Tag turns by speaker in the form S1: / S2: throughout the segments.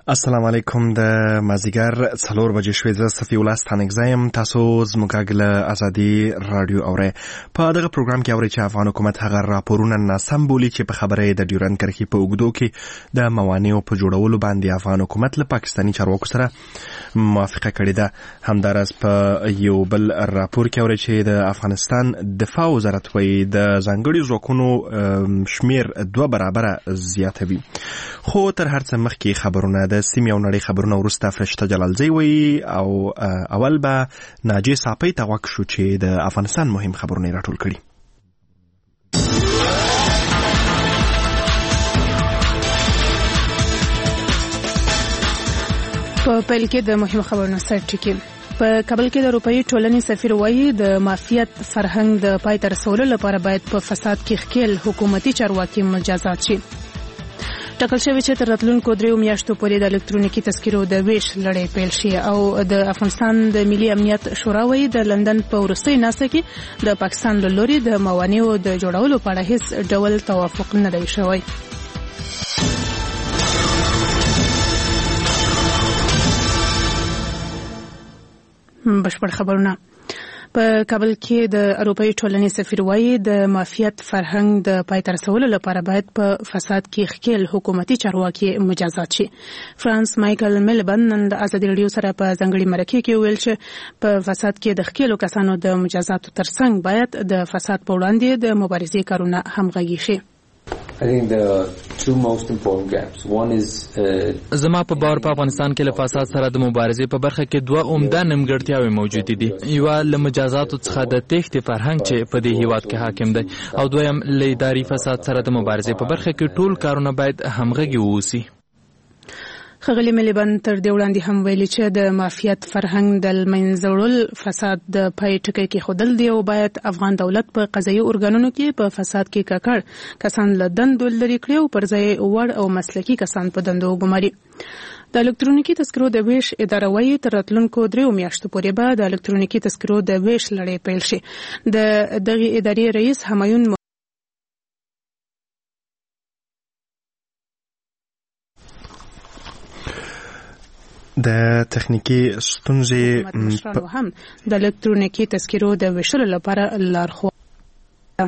S1: السلام علیکم د مازیګر 4 بجې شوې زه صفی الله ستانکزی یم. تاسو زموږ له ازادي رادیو اورئ. په دغه پروګرام کې اورئ چې افغان حکومت هغه راپورونه ناسم بولي چې په خبره د ډیورند کرښې په اوږدو کې د موانعو په جوړولو باندې افغان حکومت له پاکستاني چارواکو سره موافقه کړې ده. همداراز په یو بل راپور کې اورئ چې د افغانستان دفاع وزارت وایي د ځانګړي ځواکونو شمیر 2 برابره زیاتوي. خو تر هر څه مخکې خبرونه د سیمې او نړۍ خبرونه وروسته فرشته جلالزی وایي او اول به ناجی صاپی ته غوږ شو چې د افغانستان مهم خبرونه راټول کړي.
S2: په پیل کې د مهم خبرونو سرټکی. په کابل کې د اروپאי ټولنې سفیر وایي د مافیات فرهنګ د پای ته رسولو لپاره باید په فساد کې ښکیل حکومتي چارواکي مجازات شي. ټاکل شوی چې تر راتلونکو 3 میاشتو پورې د الکترونیکي تذکرو د ویش لړۍ پیل شي او د افغانستان د ملي امنیت شورا وایي د لندن په وروستۍ ناسته کې د پاکستان له لوري د موانعو د جوړولو په اړه هیڅ ډول توافق نه دی شوی. بشپړ خبرونه. په کابل کې د اروپאי ټولنې سفیر وایي د مافیات فرهنګ د پای ته رسولو لپاره باید په فساد کې ښکیل حکومتي چارواکي مجازات شي. فرانس مایکل میلبن نن د ازادي رادیو سره په ځانګړي مرکه کې ویل چې په فساد کې د ښکیلو کسانو د مجازاتو ترڅنګ باید د فساد په وړاندې د مبارزې کارونه همغږي شي.
S3: I think the two most important gaps. One is
S4: زما په باور په افغانستان کې له فساد سره د مبارزې په برخه کې 2 عمده نیمګړتیاوې موجود دي. یو له مجازاتو څخه د تېښتې فرهنګ چې په دې هیواد کې حاکم دی او دویم له اداري فساد سره د مبارزې په برخه کې ټول کارونه باید همغږي ووسي.
S2: خغلی مليبن تر دې وړاندې هم ویلي چې د مافیات فرهنګ د منځوړل فساد د پای ټکی کې خودل دی او باید افغان دولت په قضایي ارګانونو کې په فساد کې ککړ کسان له دندو لري کړي او پر ځای وړ او مسلکي کسان په دندو وګماري. د الکترونیکي تذکرو د ویش اداره وایي تر راتلونکو 3 میاشتو پورې به د الکترونیکي تذکرو د ویش لړۍ پیل شي. د دغه ادارې رئیس همایون
S1: د تخنیکی ستونزې
S2: هم د الکترونیکي تذکرو د ویشلو لپاره لارښوونه.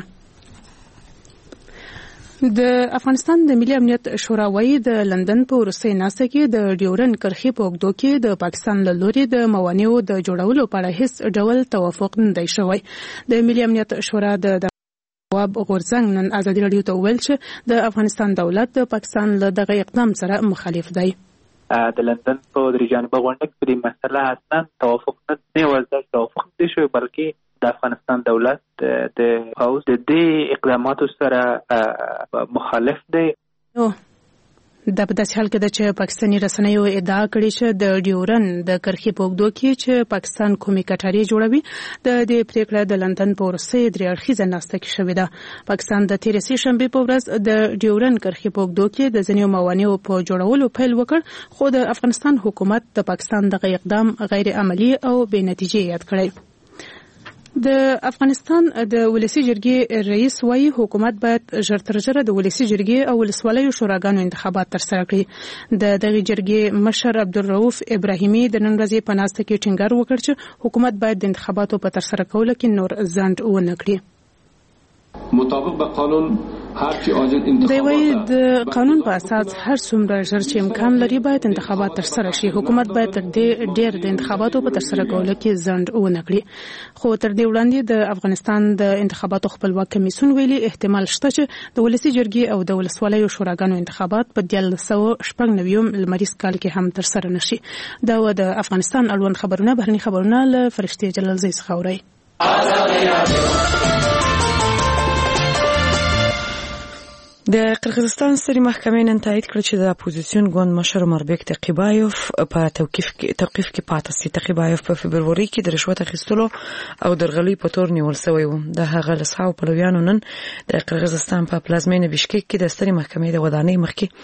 S2: د افغانستان د ملي امنیت شورا وایي د لندن په وروستۍ ناسته کې د ډیورند کرښې په اوږدو کې د پاکستان له لوري د موانعو د جوړولو په اړه هیڅ ډول توافق نه دی شوی. د ملي امنیت شورا د جواب غورځنګ نن ازادي رادیو ته ویل چې د افغانستان دولت د پاکستان له دغه اقدام سره مخالف دی.
S5: د لندن په درې جانبه غونډه کې په مسله اصلا توافق نه وځي توافق دي شوی بلکې د افغانستان دولت د پاوز د دې اقداماتو سره مخالف دی.
S2: د په داسې حال کې چې پاکستاني رسنیو ادعا کړې چې د ډیورند د کرښې په اوږدو کې چې پاکستان کومې کټارې جوړوي د دې پریکړه د لندن په وروستۍ 3 اړخیزه ناسته کې شوې ده. پاکستان د تېرې سې شنبې په ورځ د ډیورند کرښې په اوږدو کې د ځینو موانعو په جوړولو پیل وکړ خو د افغانستان حکومت د پاکستان دغه اقدام غیر عملی او بې نتیجې یاد کړی. د افغانستان د ولسی جرګې رئیس وایي حکومت باید ژر تر ژره د ولسی جرګې او ولسوالیو شوراګانو انتخابات ترسره کړي. د دغه جرګې مشر عبدالرؤف ابراهیمي د نن ورځې په ناسته کې ټینګار وکړ چې حکومت باید د انتخاباتو په ترسره کولو کې نور ځنډ ونه
S3: کړي. مطابق به قانون
S2: دی وایي د قانون په اساس هر څومره ژر چې امکان لري باید انتخابات ترسره شي. حکومت باید تر دې ډیر د انتخاباتو په ترسره کولو کې ځنډ ونه کړي. خو تر دې وړاندې د افغانستان د انتخاباتو خپلواک کمیسیون ویلي احتمال شته چې د ولسی جرګې او د ولسوالیو شوراګانو انتخابات په 1996 لمریز کال کې هم ترسره نشي. دا و د افغانستان اړوند خبرونه. بهرني خبرونه له فرشته جلالزی څخه اورئ.
S6: د قرغیزستان سترې محکمې نن تایید کړ چې د اپوزیسیون ګوند مشر عمربیک تقیبایوف په توقیف کې پاتې شي. تقیبایوف په فبروري کې د رشوت اخیستلو او درغلۍ په تور نیول شوی و. د هغه لسخاو پلویانو نن د قرغیزستان په پلازمینه بشکیک کې د سترې محکمې د ودانۍ مخکې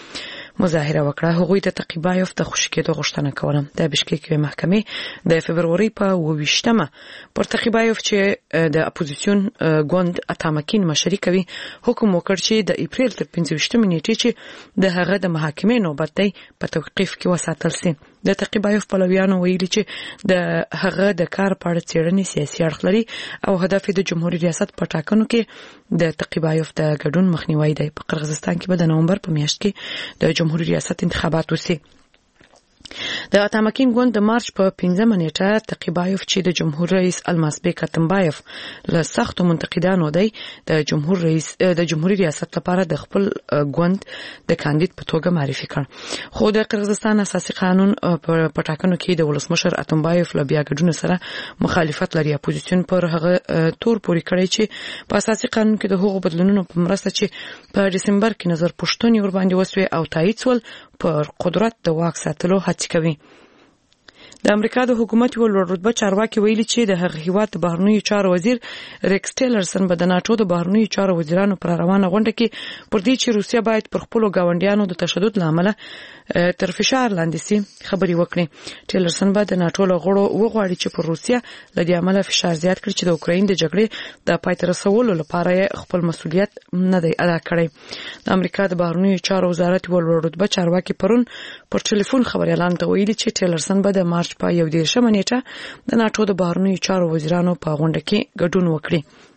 S6: مظاهره وکړه. هغوی د تقیبایوف د خوشی کېدو غوښتنه کوله. د بشکیک محکمې د فبروري په 28مه پر تقیبایوف چې د اپوزیسیون ګوند اتامکین مشري کوي حکم وکړ چې د اپریل تر 25 نیټې چې د هغه د محاکمې نوبت دی په توقیف کې وساتل شي. د تقیبایوف پلویانو ویلي چې د هغه د کار په اړه څېړنې سیاسي اړخ لري او هدف د جمهوریت ریاست په ټاکنو کې د تقیبایوف د ګډون مخنیوي دی. په قرغیزستان کې به د نومبر په میاشت کې د جمهوریت ریاست انتخابات وشي. د اتامکین ګوند د مارچ په 15 نیټه تقیبایوف چې د جمهور رئیس الماسبیک اتمبایف له سختو منتقدانو دی د جمهوریت ریاست لپاره د خپل ګوند د کاندید په توګه معرفي کړ. خو د قرغیزستان اساسي قانون په ټاکنو کې د ولسمشر اتمبایف له بیا ګډون سره مخالفت لري. اپوزیسیون پر هغه تور پوري کړی چې په اساسي قانون کې د هغو بدلونونو په مرسته چې په دسمبر کې نظر پښتوني ور باندې وسوي او تایید سول پر قدرت د واک ساتلو هڅه کوي. د امریکا د حکومت یو لوړ رتبه چارواکي ویلي چې د هغه هیواد د بهرنیو چارو وزیر ریکس ټیلرسن به د ناتو د بهرنیو چارو وزیرانو پر روانه غونډه کې پر دې چې روسیا باید پر خپل ګاونډیانو د تشدد لامل تر فشار لاندې سي خبري وکړي. ټیلرسن به د ناتو له غړو وغواړي چې پر روسیا لدې عمله فشار زیات کړي چې د اوکراین د جګړې د پای ته رسولو لپاره خپل مسؤلیت نه دی ادا کړی. د امریکا د بهرنیو چارو وزارت یو لوړ رتبه چارواکي پرون پر ټلیفون خبري اعلان ته ویلي چې ټیلرسن به د مارچ په 11 نیټه د ناتو د بهرنیو چارو وزیرانو په غونډه کې ګډون وکړي.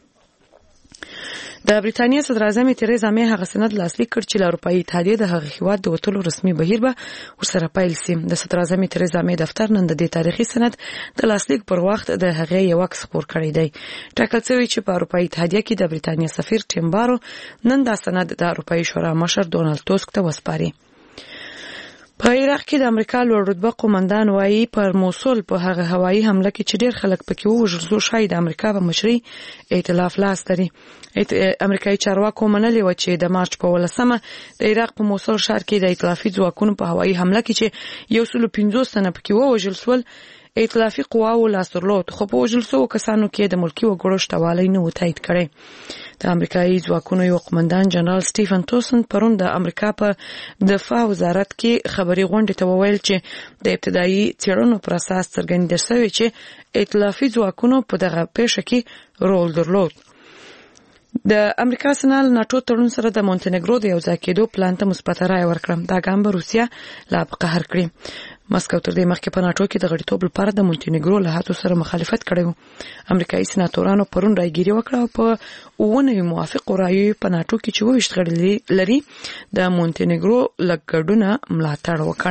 S6: د بریټانیا صدر اعظم تریزا مې هغه سند لاسلیک کړ چې له اروپאי اتحادیې د هغه هیواد د وټلو رسمي بهیر به ورسره پیل شي. د صدر اعظم تریزا مې دفتر نن د تاریخي سند د لاسلیک پر وخت د هغه یو عکس خپور کړی دی. ټاکل شوی چې په اروپאי اتحادیه کې د بریټانیا سفیر ټیمبارو نن دا سند د اروپאי شورا مشر ډونالد ټوسک ته وسپاري. په عراق کې د امریکا لوړ رتبه قومندان وایي پر موصل په هغه هوایي حمله کې چې ډېر خلک پکې وژل شوي د امریکا په مشرۍ ائتلاف لاس لري. امریکایي چارواکو منلي و چې د مارچ په 18مه د عراق په موصل ښار کې د ائتلافي ځواکونو په هوایي حمله کې چې 150 تنه پکې وژل شول ائتلافي قواو لاس درلود. خو په وژل شوو کسانو کې د ملکي وګړو شتوالی نه و تایید کړی. د امریکایي ځواکونو یو قومندان جنرال سټیفن توسن پرون د امریکا په دفاع وزارت کې خبري غونډې ته وویل چې د ابتدایي څېړنو پر اساس څرګنده شوی چې ائتلافي ځواکونو په دغه پیښه کې رول درلود. د امریکا سنال ناتو تړون سره د مونټینګرو د یو ځای کېدو پلان ته مثبت رائے ورکړه. دا ګام به روسیا لا په قهر کړي. مسکو تر دې مخکې په ناتو کې د غړیتوب لپاره د مونټینګرو له هڅو سره مخالفت کړی و. امریکایي سناتورانو پرون رايګيري وکړه او په 19 موافق رایو په ناتو کې چې 20 غړي لري د مونټینګرو لګډونه ملاتړ وکړ.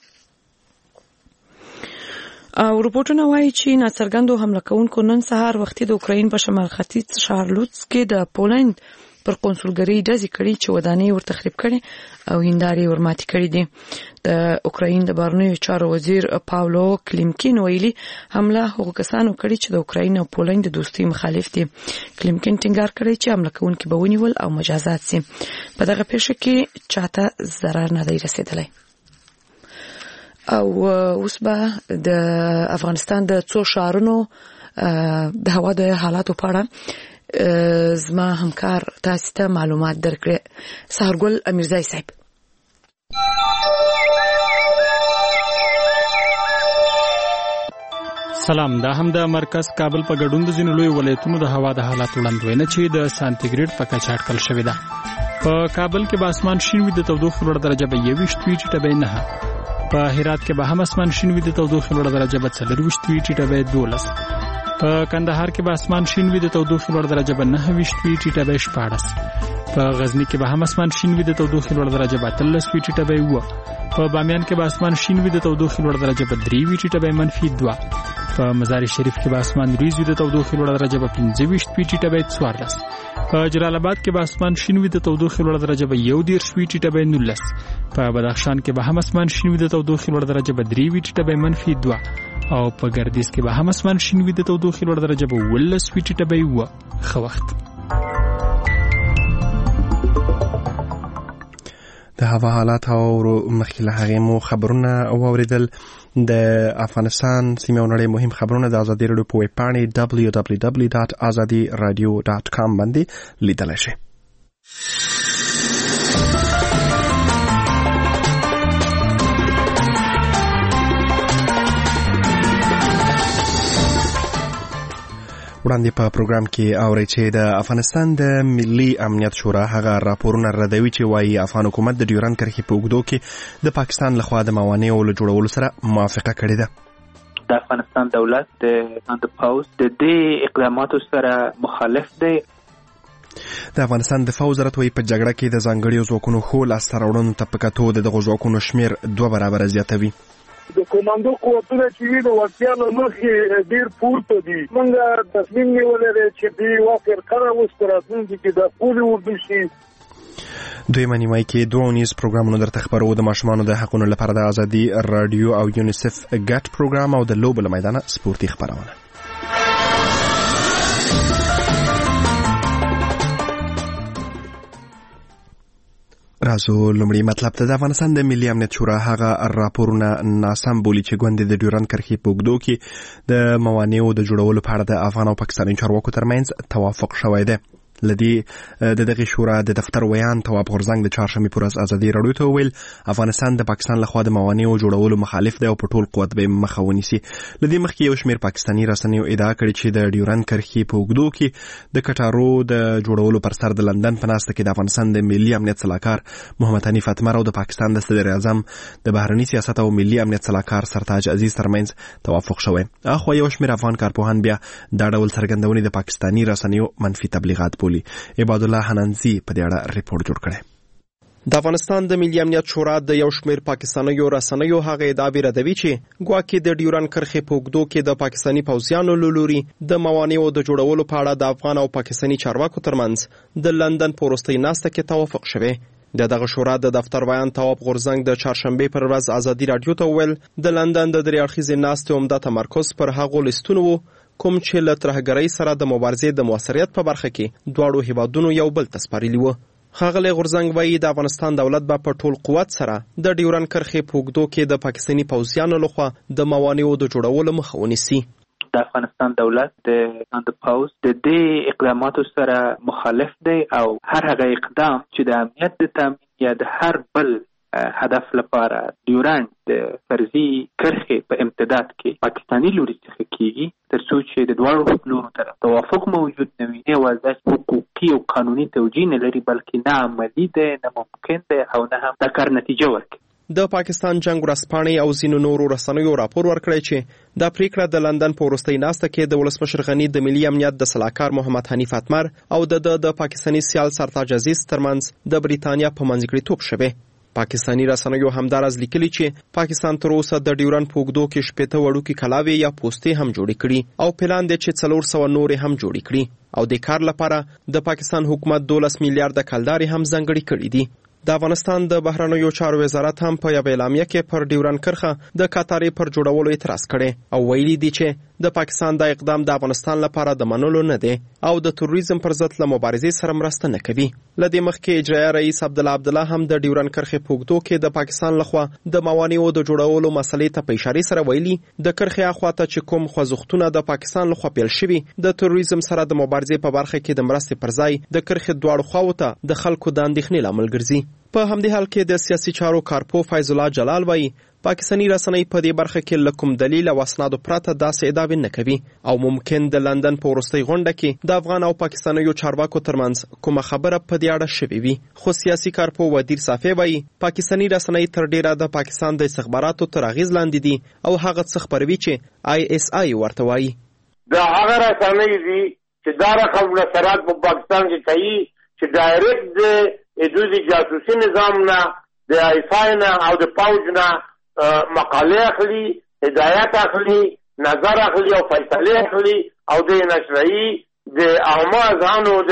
S6: او رپورټونه وایي چې ناڅرګندو حمله کوونکو نن سهار وختي د اوکراین په شمال ختیځ شارلوتس کې د پولند پر قونسولګری ډزې کړې چې ودانۍ ور تخریب کړي او هندارې ورماتې کړې دي. د اوکراین د بهرنیو چارو وزیر پاولو کلیمکین ویلي حمله هغو کسانو کړي چې د اوکراین او پولند د دوستۍ مخالف دي. کلیمکین ټینګار کړی چې حمله کوونکي به ونیول او مجازات شي. په دغه پیښه کې چاته ضرر نه دی رسیدلی. او اوس به د افغانستان د څو ښارونو د هوا د حالاتو په اړه زما همکار تاسو ته معلومات درکړي. سهرګل امیرزای صاحب.
S7: سلام. دا هم د مرکز کابل په ګډون د ځینو لوی ولایتونو د هوا د حالاتو وړاندوینه چې د سانتیګریډ په کچه اټکل شوې ده. په کابل کې به اسمان شین وي، د تودوخې لوړه درجه به 21 وي، ټیټه به 9. په هرات کې به هم اسمان شین وي، د تودوخې لوړه درجه به 24 وي، ټیټه به 12. په کندهار کې به اسمان شین وي، د تودوخې لوړه درجه به 29 وي، ټیټه به 14. په غزنی کې به هم اسمان شین وي، د تودوخې لوړه درجه به 13 وي، ټیټه به 1. په بامیان کې به اسمان شین وي، د تودوخې لوړه درجه به 3 وي، ټیټه به -2. په مزار شریف کې به اسمان ریز وي، د تودوخې لوړه درجه به 25 وي، ټیټه به 14. په جلال آباد کې به اسمان شین وي، د تودوخې لوړه درجه به 1 وي، ټیټه به 19. په بدخشان کې به هم اسمان شین وي، د تودوخې لوړه درجه به 3 وي، ټیټه به -2. او په ګردیز کې به هم اسمان شین وي، د تودوخې لوړه درجه به 19 وي، ټیټه به 1. ښه وخت.
S1: د هوا حالات او مخکې له هغې مو خبرونه واوریدل. د افغانستان سیمه او نړۍ مهم خبرونه د ازادي راډیو په ویب پاڼې www.azadiradio.com باندې لیدلی شئ. وړاندې په پروګرام کې اورئ چې د افغانستان د ملي امنیت شورا هغه راپورونه ردوي چې وایي افغان حکومت د ډیورند کرښې په اوږدو کې د پاکستان لخوا د موانعو له جوړولو سره موافقه کړې ده.
S5: د افغانستان دولت د پوځ د دې اقداماتو سره مخالف دی.
S1: د افغانستان دفاع وزارت وایي په جګړه کې د ځانګړي ځواکونو ښو لاسته راوړنو ته په کتو د دغو ځواکونو شمېر 2 برابره زیاتوي.
S8: د کوماندو قوتونه چې وي د وړتیا له مخې ډېر پورته دي. موږ تصمیم نیولی دی چې دې یوه فرقه اوس په راتلونکي کې د پولې اردو شي.
S1: دویمه نیمایي کې 2 پروګرامونه درته خپرو. د ماشومانو د حقونو لپاره د ازادي راډیو او یونیسف ګډ پروګرام او د لوبو له میدانه سپورتي خپرونه. راځو لومړی مطلب ته. د افغانستان د ملي امنیت شورا هغه راپورونه ناسم بولي چې ګوندې د ډیورند کرښې په اوږدو کې د موانعو د جوړولو په اړه د افغان او پاکستاني چارواکو ترمنځ توافق شوی دی. لدی د دغه شورا د دفتر ویان تواب غورزنګ د چهارشنبې پر ورځ ازادي راډیو ته وویل افغانستان د پاکستان لخوا د موانعو جوړولو مخالف دی او په ټول قوت به مخه ونیسي. لدی مخکې یو شمېر پاکستاني رسنیو ادعا کړې چې د ډیورند کرښې په اوږدو کې د کټارو د جوړولو پر سر د لندن په ناسته کې د افغانستان د ملي امنیت صلاحکار محمد حنیف اتمر او د پاکستان د صدر اعظم د بهرني سیاست او ملي امنیت صلاحکار سرتاج عزیز ترمنځ توافق شوی. اخو یو شمېر افغان کارپوهان بیا دا ډول څرګندونې د پاکستاني رسنیو منفي تبلیغات بولي. عباد الله حنانزي په دې اړه ریپورت جوړ کړی.
S9: د افغانستان د ملي امنیت شورا د یو شمېر پاکستانیو رسنیو هغه ادعاوې ردوي چې ګواکې د ډیورند کرښې په اوږدو کې د پاکستاني پوځیانو له لوري د موانعو د جوړولو په اړه د افغان او پاکستاني چارواکو ترمنځ د لندن په وروستۍ ناسته کې توافق شوی. دغه شورا د دفتر ویان تواب غورزنګ د چهارشنبې پر ورځ ازادي راډیو ته وویل د لندن د 3 اړخیزې ناستې عمده تمرکز پر هغو لیستونو و کوم چې له ترهګرۍ سره د مبارزې د موثریت په برخه کې دواړو هیوادونو یو بل ته سپارلي وو. ښاغلی غورزنګ وایي د افغانستان دولت به په ټول قوت سره د ډیورند کرښې په اوږدو کې د پاکستاني پوځیانو لخوا د موانعو د جوړولو مخه ونیسي.
S5: د افغانستان دولت د پوځ د دې اقداماتو سره مخالف دی او هر هغه اقدام چې د امنیت د تامین یا د هر بل هدف لپاره ډیورند د فرضي کرښې په امتداد کې پاکستاني لوري څخه کیږي تر څو چې د دواړو لورو تر توافق موجود نه وي، نه یوازې حقوقي او قانوني توجیه نه لري بلکې نه عملي دی، نه ممکن دی او نه هم د کار نتیجه ورکوي.
S9: د پاکستان جنگ ورځپاڼې او ځینو نورو رسنیو راپور ورکړی چې دا پریکړه د لندن په وروستۍ ناسته کې د ولسمشر غني د ملي امنیت د صلاحکار محمد حنیف اتمر او د پاکستاني سیال سرتاج عزیز ترمنځ د بریتانیا په منځګړیتوب شوه. پاکستاني رسنیو همدارز لیکلي چې پاکستان تر اوسه د ډیورند په اوږدو کې 70 وړوکي کلاوې یا پوستې هم جوړې کړي او پلان دی چې 400 نورې هم جوړې کړي او د کار لپاره د پاکستان حکومت 12 میلیارډ کلدارې هم ځانګړي کړي دي. د افغانستان د بهرنیو چارو وزارت هم په یو اعلامیه کې پر ډیورند کرښه د کاتارې پر جوړولو اعتراض کړي او ویلي دي چې د پاکستان د اقدام د افغانستان لپاره د منلو نه دی او د تروریزم پر ضد له مبارزې سره مرسته نه کوي. لدې مخکې اجرایي رئیس عبدالله هم د ډیورند کرښې په اوږدو کې د پاکستان لخوا د موانعو د جوړولو مسلې ته په اشاره سره ویلي د کرښې اخواته چې کوم خوځښتونه د پاکستان لخوا پیل شوي د تروریزم سره د مبارزې په برخه کې د مرستې پر ځای د کرښې دواړو خواو ته د خلکو د اندېښنې لامل ګرځي. په همدې حال کې د سیاسي چارو کارپو فیض الله جلال وایي پاکستاني رسنۍ په دې برخه کې له کوم دلیل او اسنادو پرته داسې ادعاوې نه کوي او ممکن د لندن په وروستۍ غونډه کې د افغان او پاکستانیو چارواکو ترمنځ کومه خبره په دې اړه شوې وي. خو سیاسي کارپو ودیر صافی وایي پاکستاني رسنۍ تر ډیره د پاکستان د استخباراتو تر اغیز لاندې دي او هغه څه خبروي چې ISI ورته وایي.
S8: دا هغه رسنۍ دي چې دا رقم نشرات په پاکستان کې کوي چې ډایرکټ د دوی جاسوسي نظام نه د ISI نه او د پوځ نه مقاله اخلي، هدایت اخلي، نظر اخلي او فیصله اخلي او د نشري د عامه ځانو د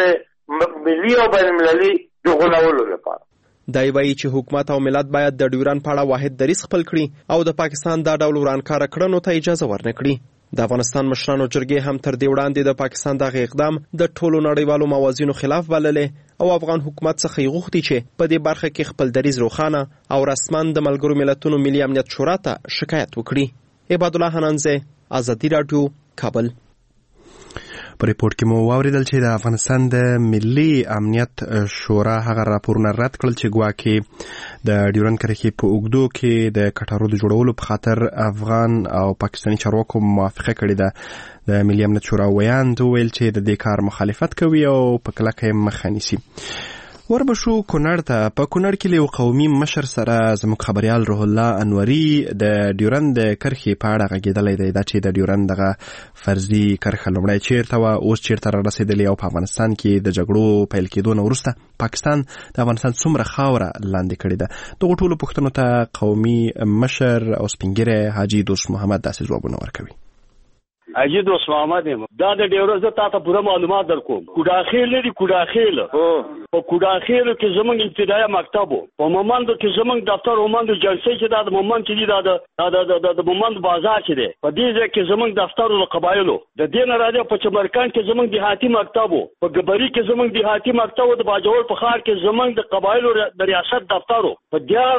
S8: ملي او بین المللي د غولولو لپاره
S9: دای وایي چې حکومت او ملت باید د ډیورند په اړه واحد دریځ خپل کړي او د پاکستان دا ډول ورانکاره کړنو ته اجازه ورنکړي. د افغانستان مشرانو جرګې هم تر دې وړاندې د پاکستان دغه اقدام د ټولو نړیوالو موازینو خلاف بللې او افغان حکومت څخه یې غوښتي چې په دې برخه کې خپل دریځ روښانه او رسما د ملګرو ملتونو ملي امنیت شورا ته شکایت وکړي. عباد الله حنانزه، ازادي راډیو، کابل.
S1: په ریپورت کې مو واوریدل چې د افغانستان د ملي امنیت شورا هغه راپورونه رد کړل چې ګواکې د ډیورند کرښې په اوږدو کې د کټارو د جوړولو په خاطر افغان او پاکستاني چارواکو موافقه کړې ده. د ملي امنیت شورا ویاند وویل چې د دې کار مخالفت کوي او په کلکه یې مخه نیسي. وربشو کونړ ته. په کونړ کې له قومي مشر سره زموږ خبريال روح الله انوري د ډیورند کرښې په اړه غږېدلی دی، دا چې د ډیورند دغه فرضي کرښه لومړی چیرته وه، اوس چیرته را رسېدلې، او په افغانستان کې د جګړو پیل کېدو نه وروسته پاکستان د افغانستان څومره خاوره لاندې کړې ده. دغو ټولو پوښتنو ته قومي مشر او سپینګیری حاجي دوست محمد داسې ځوابونه ورکوي.
S10: حاجي دوست محمد دا د ډیورند زه تاسو پوره معلومات درکوم. کوډاخیل لري، کوډاخیل په کوډاخیل کې زمونږ ابتدایي مکتب په مومند کې زمونږ دفتر مومند جلسې چې د مومند چې د مومند بازار چې دی په دې ځای کې زمونږ دفتر او قبایلو د دین راځي په چمرکان کې زمونږ دیهاتي مکتب په ګبري کې زمونږ دیهاتي مکتب د باجوړ په خار کې زمونږ د قبایلو د ریاست دفتر په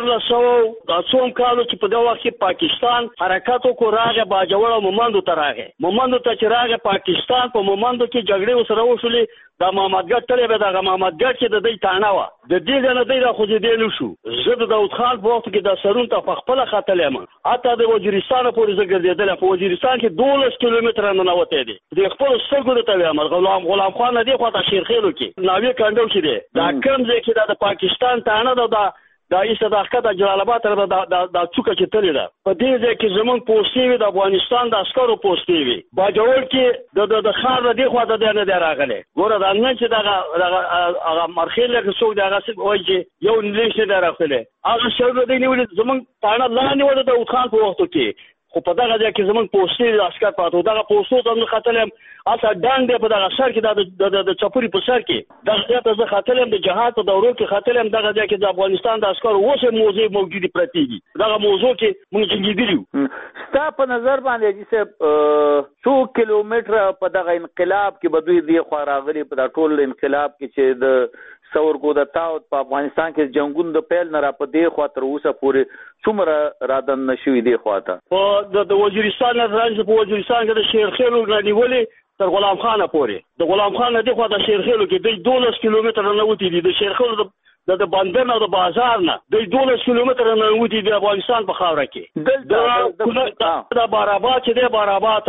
S10: 1400 کالو چې په دغه وخت کې پاکستان حرکت وکړ راغی باجوړ او مومند ته راغی. مومند ته چې راغی پاکستان په مومند کې جګړې وسره وشولې. دا محمدګټ تلې به د محمدګټ چې د دې تانه و د دې نه دی را خو دې نه شو. زه د داود خان په وخت کې د سرون ته په خپل خاتلم اته د وزیرستان پورې زګردېدل. په وزیرستان کې 12 کیلومتره نه وته دي. د خپل سرګو ته ویل غلام خان دی خو ته شیرخیلو کې ناوی کاندو کې دی. دا کوم ځای کې د پاکستان تانه دا ایسه د حقیقت جلال آباد تر د څوکه چې تللی ده. په دې ځای کې زمونږ پوستې وي، د افغانستان د عسکرو پوستې وي. باجوړ کې د خار د دې خواته دی نه دی راغلی. ګوره دا نه چې دغه مرخیل کې څوک دی هغه وایي چې یو انګلیس نه دی راغلی. هغه شر دی نیولې زمونږ تانه لاندې وه د داود خان په وختو کې. خو په دغه ځای کې زمونږ پوستې د عسکر پاتو. دغه پوستو ته مې ختلم هلته ډنګ دی په دغه سر کې د چپوري په سر کې. دغه ځای ته زه ختلم د جهاد په دورو کې ختلم. دغه ځای کې د افغانستان د عسکرو اوس هم موضوع موجودې پرتې دي. دغه موضوع کې موږ جنګېدلي یو.
S5: ستا په نظر باندې حاجي صاحب څو کیلومتره په دغه انقلاب کې به دوی دې خوا راغلي په دا ټول انقلاب کې چې د ثورګو د تاوت په افغانستان کې جنگونو د پیل نه را په دې خوا تر اوسه پورې څومره رادن نشوي دې خوا ته؟
S10: په د وزیرستان نه راځي. په وزیرستان کې د شیرخیلو رانیولې تر غلام خانه پورې. د غلام خان نه دې خوا د شیرخیلو کې 12 کیلومتره نه وتی دي. د شیرخیلو د بندر او د بازار نه 12 کیلومتره نه وتی دي افغانستان په خاوره کې. د باراباد چې دی باراباد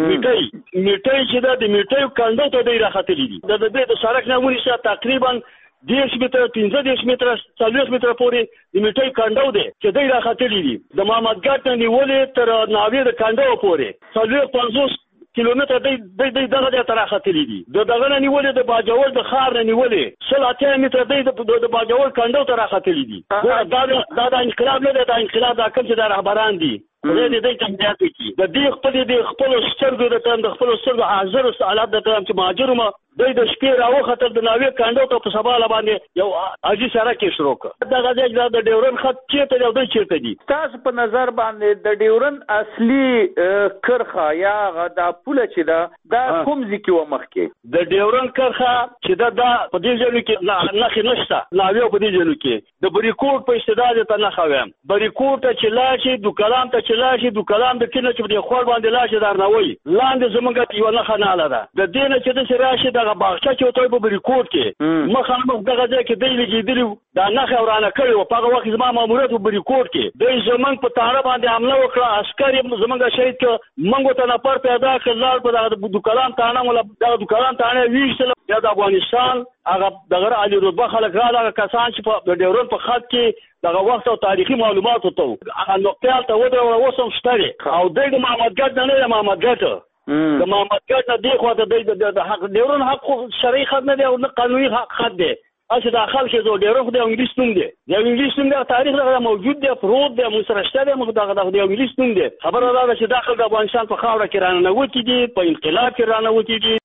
S10: میټۍ چې د میټۍ کندو ته دی راختلی دي. د دې د سړک نه ونیسه تقریبا 10 متره 15 متره 40 متره پورې د میټۍ کندو دی چې دی راختلی دي. د محمدګټ نه نیولې تر ناوی د کندو پورې 50 کیلومتر دی دغه ځای ته راختلی دي. دغه نه نیولې د باجوړ د خار نه نیولې 30 متره دی د باجوړ کندو ته راختلی دي. دا د انقلاب نه دی. دا انقلاب دا کوم چې د رهبران دي دې دې تنګیات کی د دې خپل سترګو د خپل سترګو حاضر حالات د چې مهاجر ما د شپې راوخته د ناوی کاندو ته په سبا باندې یو اجي سره کې شروع کړ. دغه ځای د ډیورند خط چیرته دی او د چیرته دي؟
S5: تاسو په نظر باندې د ډیورند اصلي کرخه یا د پوله چې دا کوم ځکه و مخکې
S10: د ډیورند کرخه چې دا په دې ځای کې نه نشته. ناوی په دې ځای کې د بریکوټ په استعداد ته نه خویم. بریکوټ چې لاشي د کلام ته چې لاشي د کلام د کینه چې د خور باندې لاشي درنوي لاندې زمونږ یو نه خناله ده. د دې نه چې د راشي د باغچه چې وته په ریکورډ کې مخامخ دغه ځای کې دی لګیدلی دا نه خورانه کړی او په هغه وخت زما ماموریت په ریکورډ کې د زمنګ په تاره باندې حمله وکړه. عسکر زمنګ شهید ک منګو ته نه پر پیدا کړل په د کلام تانه ولا د کلام تانه ویشل یا د افغانستان هغه دغه علي رتبه خلک را هغه کسان چې په ډیورند په خط کې دغه وخت او تاریخي معلومات وته هغه نقطه ته وته اوسم شته او د محمدګټ نه محمدګټ د محمدګټ نه دی خو د حق ډیورند حق شرعي خط نه دی او نه قانوني خط دی. اصل داخل کې زو ډیورند د انګلیس نوم دی. د انګلیس نوم د تاریخ دغه موجود دی پروت دی مسرشته دی موږ دغه د انګلیس نوم دی. خبره ده چې داخل د افغانستان په خاوره کې رانه وتی دي په انقلاب کې رانه وتی دي.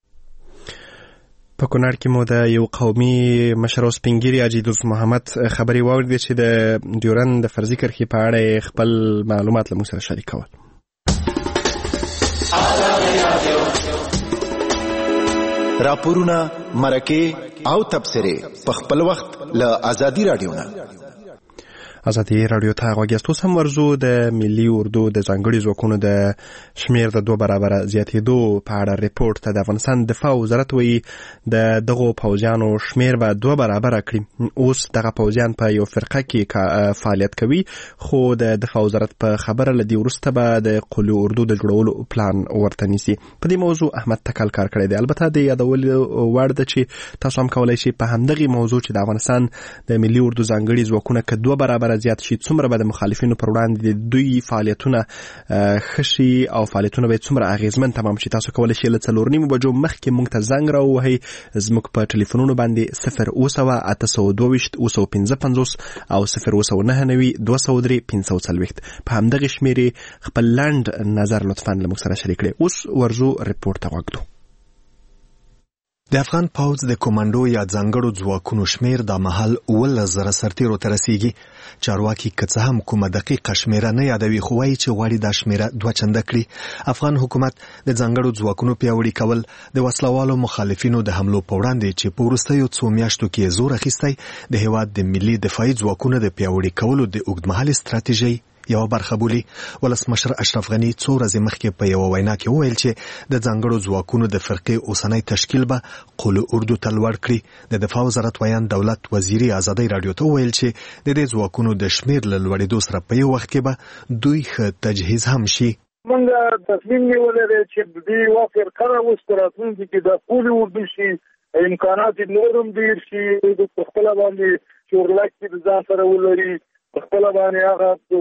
S1: په کونړ کې مو د یو قومي مشر او سپینګیری حاجي دوست محمد خبري واوریدل چې د ډیورند د فرضي کرښې په اړه خپل معلومات له موږ سره شریکول.
S11: راپورونه مرکه او تبصره په خپل وخت له ازادي رادیو نه.
S1: ازادي رادیو ته غوږیاست. اوس هم ورزو د ملي اردو د ځانګړي ځواکونو د شمیر د 2 برابره زیاتېدو په اړه ریپورت ته د افغانستان دفاع وزارت وایي د دغو پوځیانو شمیر به 2 برابره کړي. اوس دغه پوځیان په یو فرقه کې فعالیت کوي، خو د دفاع وزارت په خبره لدی وروسته به د قلي اردو د جوړولو پلان ورته نیسي. په دې موضوع احمد تکل کار کړی دی. البته د یادولو وړ ده چې تاسو هم کولای شئ په همدغه موضوع چې د افغانستان د ملي اردو ځانګړي ځواکونه که 2 برابره زیات شي څومره به د مخالفینو پر وړاندې د دوی فعالیتونه خشي او فعالیتونه به څومره اغیزمن تمام شي. تاسو کولای شئ له 4:30 بجو مخکې موږ ته زنګ راووهئ زموږ په ټلیفونونو باندې 0 822 255 او 0 203 540 په همدغه شمیرې خپل لاند نظر لطفاً له موږ سره شریک کړئ. اوس ورزو ریپورت ته وګورو.
S11: د افغان پوځ د کمانډو یا ځانګړو ځواکونو شمیر د مهال 1,000 سرتیرو ته رسیږي. چارواکي که څه هم کومه دقیقه شمیره نه یادوي، خو وایي چې غواړي دا شمیره 2 چنده کړي. افغان حکومت د ځانګړو ځواکونو پیاوړي کول د وسلوالو مخالفینو د حملو په وړاندې چې په وروستیو 2 میاشتو کې زور اخیستی د هیواد د ملي دفاعي ځواکونو د پیاوړي کولو د اوږدمهالې ستراتیژۍ یو برخه بولی. ولسمشر اشرف غنی 2 ورځې مخکې په یو وینا کې وویل چې د ځانګړو ځواکونو د فرقې اوسنۍ تشکیل به قلي اردو ته لوړ کړي. د دفاع وزارت ویان دولت وزیري ازادي رادیو ته وویل چې د دې ځواکونو د شمیر له لوړېدو سره په یو وخت کې به دوی ښه تجهیز هم شي.
S12: موږ تصمیم نیولی دی چې د دې یوه فرقه اوس په راتلونکي کې د قلي اردو شي، امکانات نور هم ډېر شي، د خپله باندې چورلک کې ځان سره ولري، خپل باندې هغه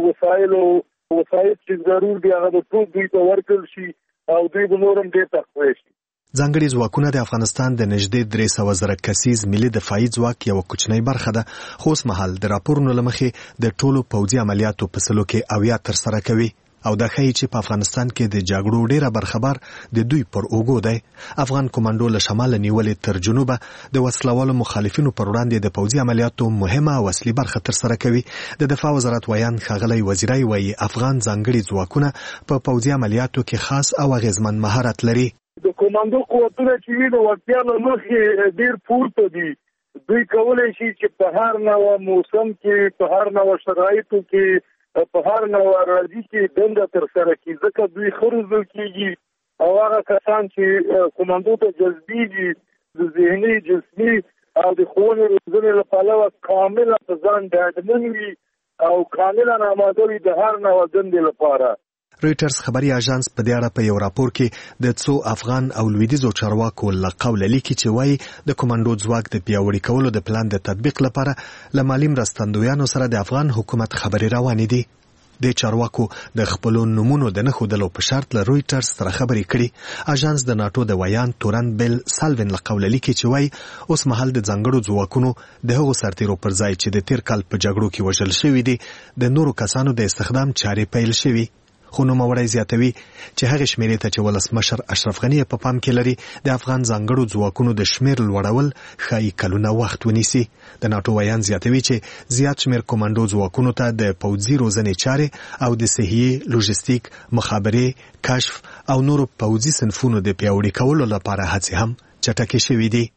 S12: وسایل چې ضرور دي هغه ټول دوی ته ورکړل شي او دوی به نور هم ډېر تقوی شي.
S11: ځانګړي ځواکونه د افغانستان د نږدې 300,000 کسیز ملي دفاعي ځواک یو کوچنی برخه ده، خو اوس مهال د راپورونو له مخې د ټولو پوځي عملیاتو په سلو کې 80 ترسره کوي او دا ښیي چې په افغانستان کې د جګړو ډیره برخه بار د دوی پر اوږو دی. افغان کمانډو له شماله نیولې تر جنوبه د وسلوالو مخالفینو پر وړاندې د پوځي عملیاتو مهمه او اصلي برخه ترسره کوي. د دفاع وزارت ویان ښاغلی وزیرای وایي افغان ځانګړي ځواکونه په پوځي عملیاتو کې خاص او اغیزمن مهارت لري.
S12: د کمانډو قوتونه چې وي د وړتیا له مخې ډېر پورته دي. دوی کولی شي چې په هر نوع موسم کې، په هر نوع شرایطو کې، په هر نوع راځي کې دنده ترسره کړي، ځکه دوی ښه روزل کېږي او هغه کسان چې کمانډو ته جذبېږي د ذهني، جسمي او د ښوونې روزنې له پلوه کامله په ځان ډاډمن وي او کاملا آماده وي د هر نوع دندې لپاره.
S11: رویټرز خبري اژانس په دې اړه په یو راپور کې د څو افغان او لویدیځو چارواکو له قوله لیکي چې وایي د کمانډو ځواک د پیاوړي کولو د پلان د تطبیق لپاره له مالي مرستندویانو سره د افغان حکومت خبرې روانې دي. د چارواکو د خپلو نومونو د نه ښودلو په شرط له رویټرز سره خبرې کړي. اژانس د ناټو د ویان تورن بیل سالوین له قوله لیکي چې وایي اوس مهال د ځانګړو ځواکونو د هغو سرتیرو پر ځای چې د تیر کال په جګړو کې وژل شوي دي د نورو کسانو د استخدام چارې پیل شوي. خو نوموړی زیاتوي چې هغه شمیرې ته چې ولسمشر اشرف غنی په پام کې لري د افغان ځانګړو ځواکونو د شمیر لوړول ښایي کلونه وخت ونیسي. د ناټو ویان زیاتوي چې زیات شمیر کمانډو ځواکونو ته د پوځي روزنې چارې او د صحیح، لوژستیک، مخابرې، کشف او نورو پوځي صنفونو د پیاوړي کولو لپاره هڅې هم چټکې شوې دي.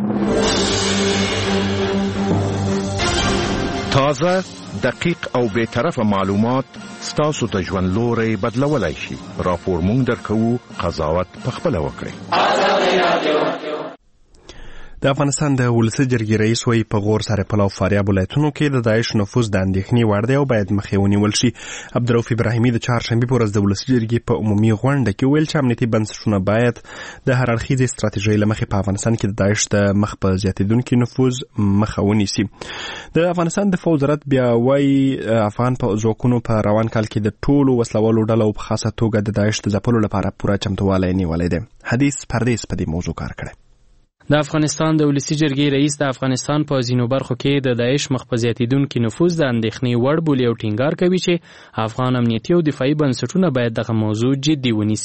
S13: تازه، دقیق او بی‌طرفه معلومات ستاسو ته ژوند لوري بدلولای شي. راپور مونږ درکوو، قضاوت پخپله وکړئ.
S1: د افغانستان د ولسي جرګې رئیس وایي په غور، سرپل او فاریاب ولایتونو کې د داعش نفوذ د اندېښنې وړ دی او باید مخې ونیول شي. عبدالرؤف ابراهیمي د چهارشنبې په ورځ د ولسي جرګې په عمومي غونډه کې ویل چې امنیتي بنسټونه باید د هر اړخیزې ستراتیژۍ له مخې په افغانستان کې د داعش د مخ په زیاتېدونکي نفوذ مخه ونیسي. د افغانستان دفاع وزارت بیا وایي افغان په ځواکونو په روان کال کې د ټولو وسلوالو ډلو په خاصه توګه د داعش د ځپلو لپاره پوره چمتووالی نیولی دی. حدیث پردیس په دې موضوع کار کړی.
S4: د افغانستان د ولسي جرګې رئیس د افغانستان په ځینو برخو کې د داعش مخ په زیاتېدونکي نفوذ د اندېښنې وړ بولي او ټینګار کوي چې افغان امنیتي او دفاعي بنسټونه باید دغه موضوع جدي ونیسي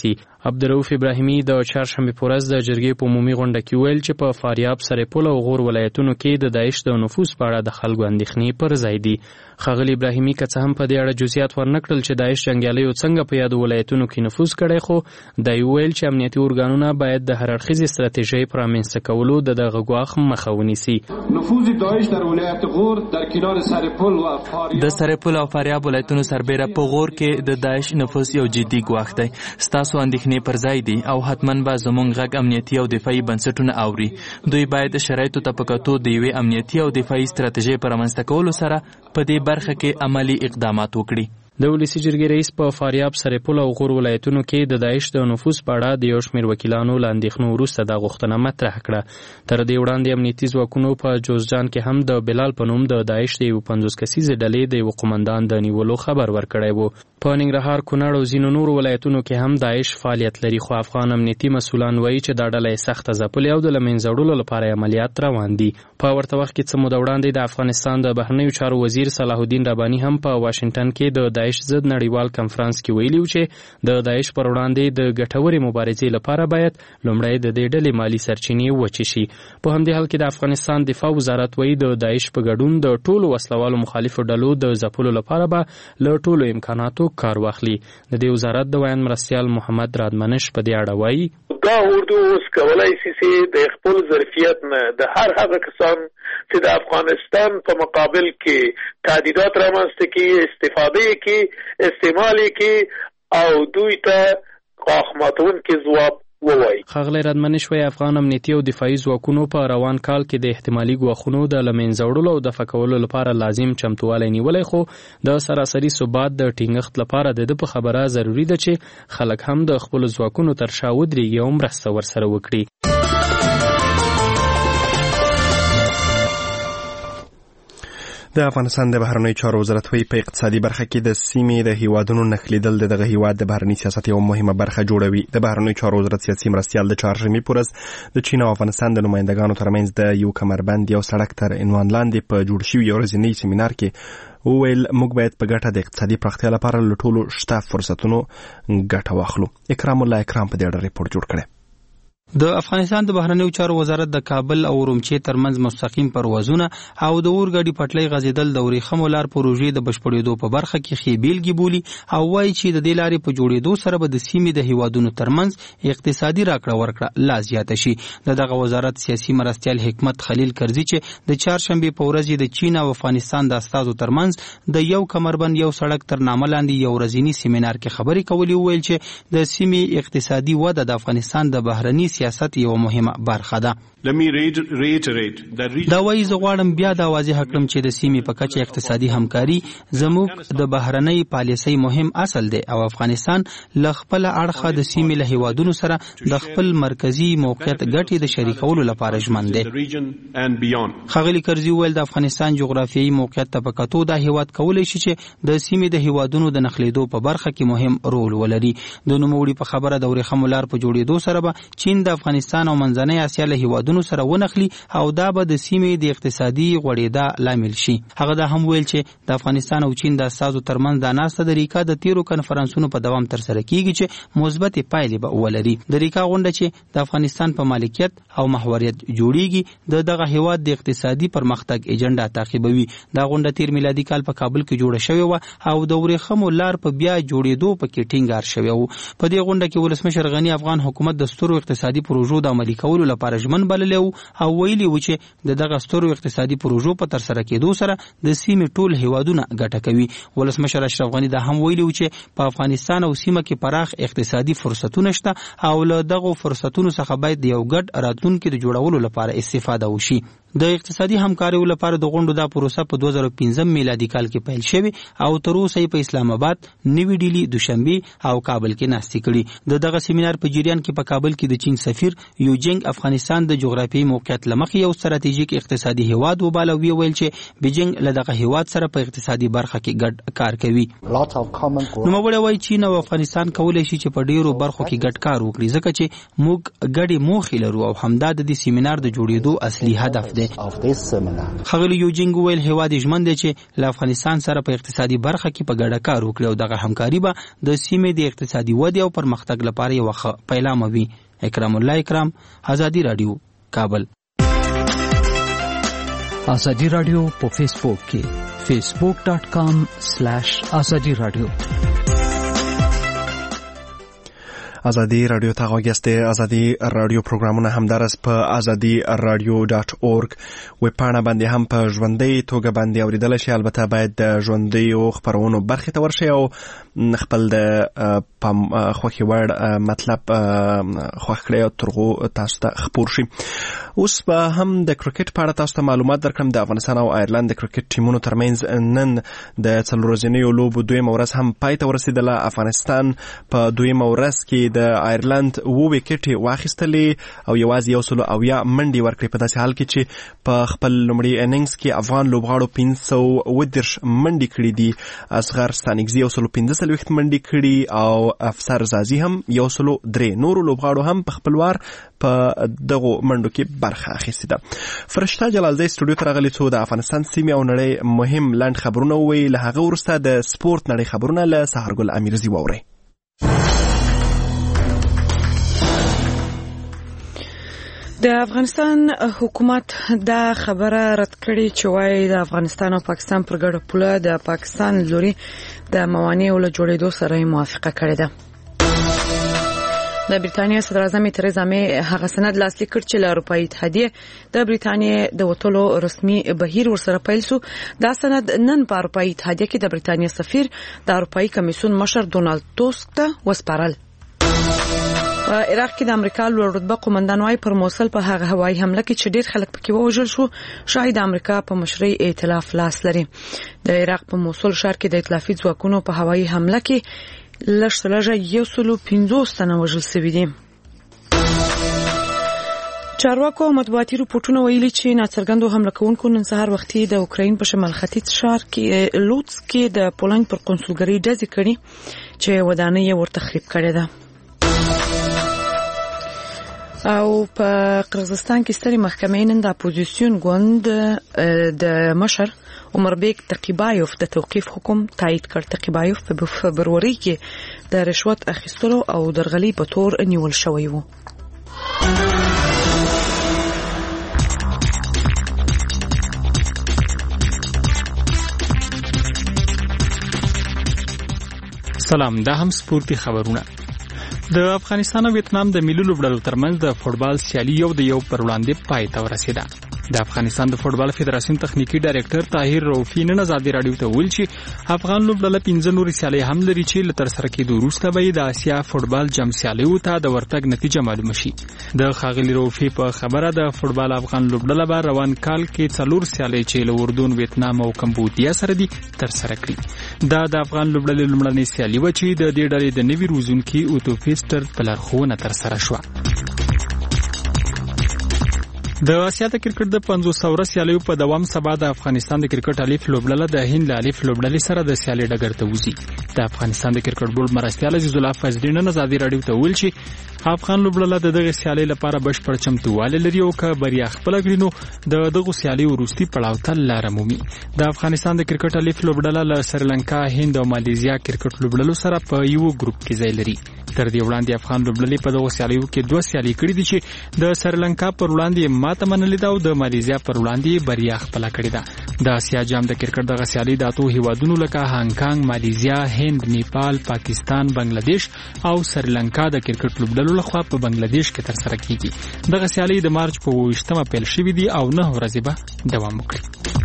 S7: عبدالرؤف ابراهیمي د چهارشنبې په ورځ د جرګې په عمومي غونډه کې ویل چې په فاریاب، سرپل او غور ولایتونو کې د داعش د نفوذ په اړه د خلکو اندېښنې پر ځای دي. ښاغلي ابراهیمي که څه هم په دې اړه جزئیات ورنکړل چې داعش جنګیالیو څنګه په یادو ولایتونو کې نفوذ کړی، خو دا ویل چې امنیتي ارګانونه باید د هر اړخیزې ستراتیژۍ پر رامنځته کولو د دغه ګواښ مخه ونیسي.
S14: نفوذ داعش در ولایت غور در کنار سرپل و فاریاب،
S4: د سرپل او فاریاب ولایتونو سربیره په غور کې د داعش نفوذ یو جدي ګواښ دی. ستاسو اندېښنې پر ځای دي او حتما به زموږ غږ امنیتي او دفاعي بنسټونه اوري. دوی باید شرایطو ته په کتو د یوې امنیتي او دفاعي ستراتیژۍ پر رامنځته کولو سره په دې برخه کې عملي اقدامات وکړي.
S7: د ولسی جرګې رئیس په فاریاب، سرپل او غور ولایتونو کې د داعش د نفوذ په اړه د یو شمېر وکیلانو له اندېښنو وروسته دا غوښتنه مطرح کړه. تر دې وړاندې امنیتي ځواکونو په جوزجان کې هم د بلال په نوم د داعش د 50 کسیزې ډلې د یو قومندان د نیولو خبر ورکړی و. په ننګرهار، کونړ او ځینو نورو ولایتونو کې هم داعش فعالیت لري، خو افغان امنیتي مسؤلان وایي چې دا ډله یې سخته ځپلې او د له منځه وړلو لپاره عملیات روان دي. په ورته وخت کې څه موده وړاندې د افغانستان د بهرنیو چارو وزیر صلاح الدین رباني هم په واشنګټن کې د داعش ضد نړیوال کنفرانس کې ویلي و چې د داعش پر وړاندې د ګټورې مبارزې لپاره باید لومړی د دې ډلې مالی سرچینې وچې شي. په همدې حال کې د افغانستان دفاع وزارت وایي د داعش په ګډون د ټولو وسلوالو مخالفو ډلو د ځپلو لپاره به له ټولو امکاناتو کار واخلي. د دې وزارت د ویان مرستیال محمد رادمنش په دې اړه وایي
S15: دا اردو اوس کولای شي چې د خپل ظرفیت نه د هر هغه کسان چې د افغانستان په مقابل کې تهدیدات رامنځته کړي، استفاده کړي، استعمال کړي او دوی ته غاښ ماتونکي ځواب ووایي.
S7: ښاغلی رادمنش وایي افغان امنیتي او دفاعي ځواکونو په روان کال کې د احتمالي ګواښونو د له منځه وړلو او دفع کولو لپاره لازم چمتووالی نیولی، خو د سراسري ثبات د ټینګښت لپاره د ده په خبره ضروري ده چې خلک هم د خپلو ځواکونو تر شا ودرېږي او مرسته ورسره وکړي.
S1: د افغانستان د بهرنیو چارو وزارت وایي په اقتصادي برخه کې د سیمې د هیوادونو نښلیدل دغه هیواد د بهرني سیاست یوه مهمه برخه جوړوي. د بهرنیو چارو وزارت سیاسي مرستیال د چهارشنبې په ورځ د چین او افغانستان د نمایندګانو ترمنځ د یو کمربند یو سړک تر عنوان لاندې په جوړ شوي یو ورځني سیمینار کې وویل موږ باید په ګټه د اقتصادي پراختیا لپاره له ټولو شته فرصتونو ګټه واخلو. اکرام الله اکرام په دې اړه ریپورت جوړ کړی.
S16: د افغانستان د بهرنیو چارو وزارت د کابل او رومچې ترمنځ مستقیم پروازونه او د اورګاډي پټلۍ غځېدل د ورېښمو لار پروژې د بشپړېدو په برخه کې ښې بیلګې بولي او وایي چې د دې لارې په جوړېدو سره به د سیمې د هیوادونو ترمنځ اقتصادي راکړه ورکړه لا زیاته شي. د دغه وزارت سیاسي مرستیال حکمت خلیل کرزي چې د چهارشنبې په ورځ د چین او افغانستان د استازو ترمنځ د یو کمربند یو سړک تر نامه لاندې یو ورځني سیمینار کې خبرې کولې وویل چې د سیمې اقتصادي وده د افغانستان د بهرني سیاست یو مهمه برخه ده. دا وایي زه غواړم بیا دا واضح کړم چې د سیمې په کچه اقتصادي همکاري زموږ د بهرنۍ پالیسۍ مهم اصل دی او افغانستان له خپل اړخه د سیمې له هیوادونو سره د خپل مرکزی موقعیت ګټې د شریکولو لپاره ژمن دی. ښاغلي کرزي وویل د افغانستان جغرافیایي موقعیت ته په کتو دا هیواد کولی شي چې د سیمې د هیوادونو د نښلېدو په برخه کې مهم رول ولري. د نوموړي په خبره د ورېښمو لار په جوړېدو سره به چین د افغانستان او منځنۍ اسیا له هیوادونو سره ونښلي او دا به د سیمې د اقتصادي غوړېدا لامل شي. هغه دا هم ویل چې د افغانستان او چین د استازو ترمنځ دا ناسته د ریکا د تیرو کنفرانسونو په دوام ترسره کیږي چې مثبت پایلې به ولري. د ریکا غونډه چې د افغانستان په مالکیت او محوریت جوړیږي د دغه هیواد د اقتصادي پرمختګ ایجنډا تعقیبوي. دا غونډه تیر میلادي کال په کابل کې جوړه شوې وه او د ورېښمو لار په بیا جوړېدو پکې ټینګار شوی و. په دې غونډه کې ولسمشر غني افغان حکومت د سترو اقتصادي پروژو د عملي کولو لپاره ژمن بللی او ویلي و چې د دغه سترو اقتصادي پروژو په ترسره کېدو سره د سیمې ټول هیوادونه ګټه کوي. ولسمشر اشرف غني دا هم ویلي و چې په افغانستان او سیمه کې پراخ اقتصادي فرصتونه شته او له دغو فرصتونو څخه باید د یو ګډ راتلونکي د جوړولو لپاره استفاده وشي. د اقتصادي همکاریو لپاره د غونډو دا پروسه په 2015 میلادي کال کې پیل شوې او تر اوسه په اسلام آباد، نوی ډیلی، دوشنبه او کابل کې ناستې کړي. دغه سیمینار په جریان کې په کابل کې د چین سفیر یوجنګ افغانستان د جغرافیایي موقعیت لمخې یو ستراتیژیک اقتصادي هیواد وباله ویل چې بیجینګ له دغه هیواد سره په اقتصادي برخه کې ګډ کار کوي. نوموړی وایي چین او افغانستان کولی شي چې په ډیرو برخو کې ګډ کار وکړي ځکه چې موږ ګډې موخې لرو او همدا د دې سیمینار د جوړېدو اصلي هدف دی. دی. ښاغلي یوجینګ ویل هیواد ژمن دی چې له افغانستان سره په اقتصادي برخه کې په ګډه کار وکړي او دغه همکاري به د سیمې د اقتصادي ودې او پرمختګ لپاره یو ښه پیلامه وي. اکرام الله اکرام، آزادی رادیو، کابل.
S17: آزادی رادیو په فیسبوک کې facebook.com/azadi radio.
S1: آزادی رادیو ته غوږیاست. آزادی رادیو پروګرامونه همدارس په azadi.radio.org ویب پاڼه باندې هم په ژوندۍ توګه باندې اوریدل شي. البته باید د ژوندۍ خبرونو برخې ته ورشي او خپل د خوښي وړ مطلب خوښ کړئ او ترغو تاسو ته خپور شي. اوس به هم د کرکټ په اړه تاسو ته معلومات درکړم. د افغانستان او آیرلند د کرکټ ټیمونو ترمنځ نن د 4 ورځنیو لوبو دویمه ورځ هم پای ته ورسېدله. افغانستان په دویمه ورځ کې د آیرلند 2 وکټې واخیستلې او یوازې 170 منډې ورکړې، په داسې حال کې چې په خپل لومړي اننګز کې افغان لوبغاړو 510 منډې کړې دي. اصغر ستانکزي 115 منډې کړې او افسر زازي هم 103. نورو لوبغاړو هم په خپل وار په دغه منډو کې برخه اخیستې ده. فرشته جلالزی سټوډیو ته راغلي څو د افغانستان سیمې او نړۍ مهم لنډ خبرونه وویل. له هغه وروسته د سپورت نړۍ خبرونه له سحرګل امیرزي واورئ.
S6: د افغانستان حکومت دا خبره رد کړې چې وايي د افغانستان او پاکستان پر ګډه پوله د پاکستان لوري د موانعو له جوړېدو سره موافقه کړې ده. د بریتانیا صدر اعظم تریزا مې هغه سند لاسلیک کړ چې له اروپایي اتحادیې د بریتانیا د وټولو رسمي بهیر ورسره پیل شو. دا سند نن په اروپایي اتحادیه کې د بریتانیا سفیر د اروپایي کمیسیون مشر ډونالد ټوسک ته وسپارل. په عراق کې د امریکا لوړ رتبه قومندان وايي پر موصل په هغه هوایي حمله کې چې ډېر خلک پکې ووژل شو شاید د امریکا په مشرۍ ائتلاف لاس لري. د عراق په موصل ښار کې د ائتلافي ځواکونو په هوایي حمله کې لږ 150 تنه وژل شوي دي. چارواکو او مطبوعاتي رپورټونه ویلي چې ناڅرګندو حمله کوونکو نن سهار وختي د اوکراین په شمال ختیځ ښار کې لوتس کې د پولند پر قونسلګرۍ ډزې کړې چې ودانۍ یې ورته خریب کړې ده. او په قرغیزستان کې سترې محکمې نن د اپوزیسیون ګوند د مشر عمربیک تقیبایوف د توقیف حکم تایید کړ. تقیبایوف په فبروري کې د رشوت اخیستلو او درغلي په تور نیول شوی و.
S7: سلام، دا هم سپورتي خبرونه. د افغانستان او ویتنام د ملي لوبډلو ترمنځ د فوټبال سیالي یو د یو پر وړاندې پای ته ورسېده. د افغانستان د فوټبال فدراسیون تخنیکی ډایریکټر طاهر روفي نن آزادي رادیو ته ویل چې افغان لوبډله 15 نورې سیالۍ هم لري چې له ترسره کېدو وروسته به د آسیا فوټبال جام سیالیو ته د ورتګ نتیجه معلومه شي. د ښاغلي روفي په خبره د فوټبال افغان لوبډله به روان کال کې 4 سیالۍ چې له اردن، ویتنام او کمبودیا سره دي ترسره کړي. دا د افغان لوبډلې لومړنۍ سیالي و چې د دې ډلې د نوي روزونکي اوتو فیسټر په لارښوونه ترسره شوه. د آسیا د کرکټ د 500 سیالیو په دوام سبا د افغانستان د کرکټ الف لوبډله د هند له الف لوبډلې سره د سیالي ډګر ته وځي. د افغانستان د کرکټ بورډ مرستیال عزیز الله فضلي نن آزادي رادیو ته ویل چې افغان لوبډله د دغه سیالي لپاره بشپړ چمتووالی لري او که بریا خپل کړي نو د دغه سیالي وروستي پړاو ته لاره مومي. د افغانستان د کرکټ الف لوبډله له سریلانکا، هند او مالیزیا کرکټ لوبډلو سره په یو ګروپ کې ځای لري. تر دې وړاندې افغان لوبډلې په دغه سیالیو کې 2 سیالي کړې دي چې د سریلانکا پر وړاندې ماته منلې ده او د مالیزیا پر وړاندې بریا خپل کړې ده. د آسیا جام د کرکټ دغه سیالي د 8 هیوادونو لکه هانګ کانګ، مالیزیا، هند، نیپال، پاکستان، بنگلاديش او سریلانکا د کرکټ لوبډلو لخوا په بنگلاديش کې ترسره کیږي. دغه سیالي د مارچ په 28مه پیل شوې دي او 9 ورځې به دوام وکړي.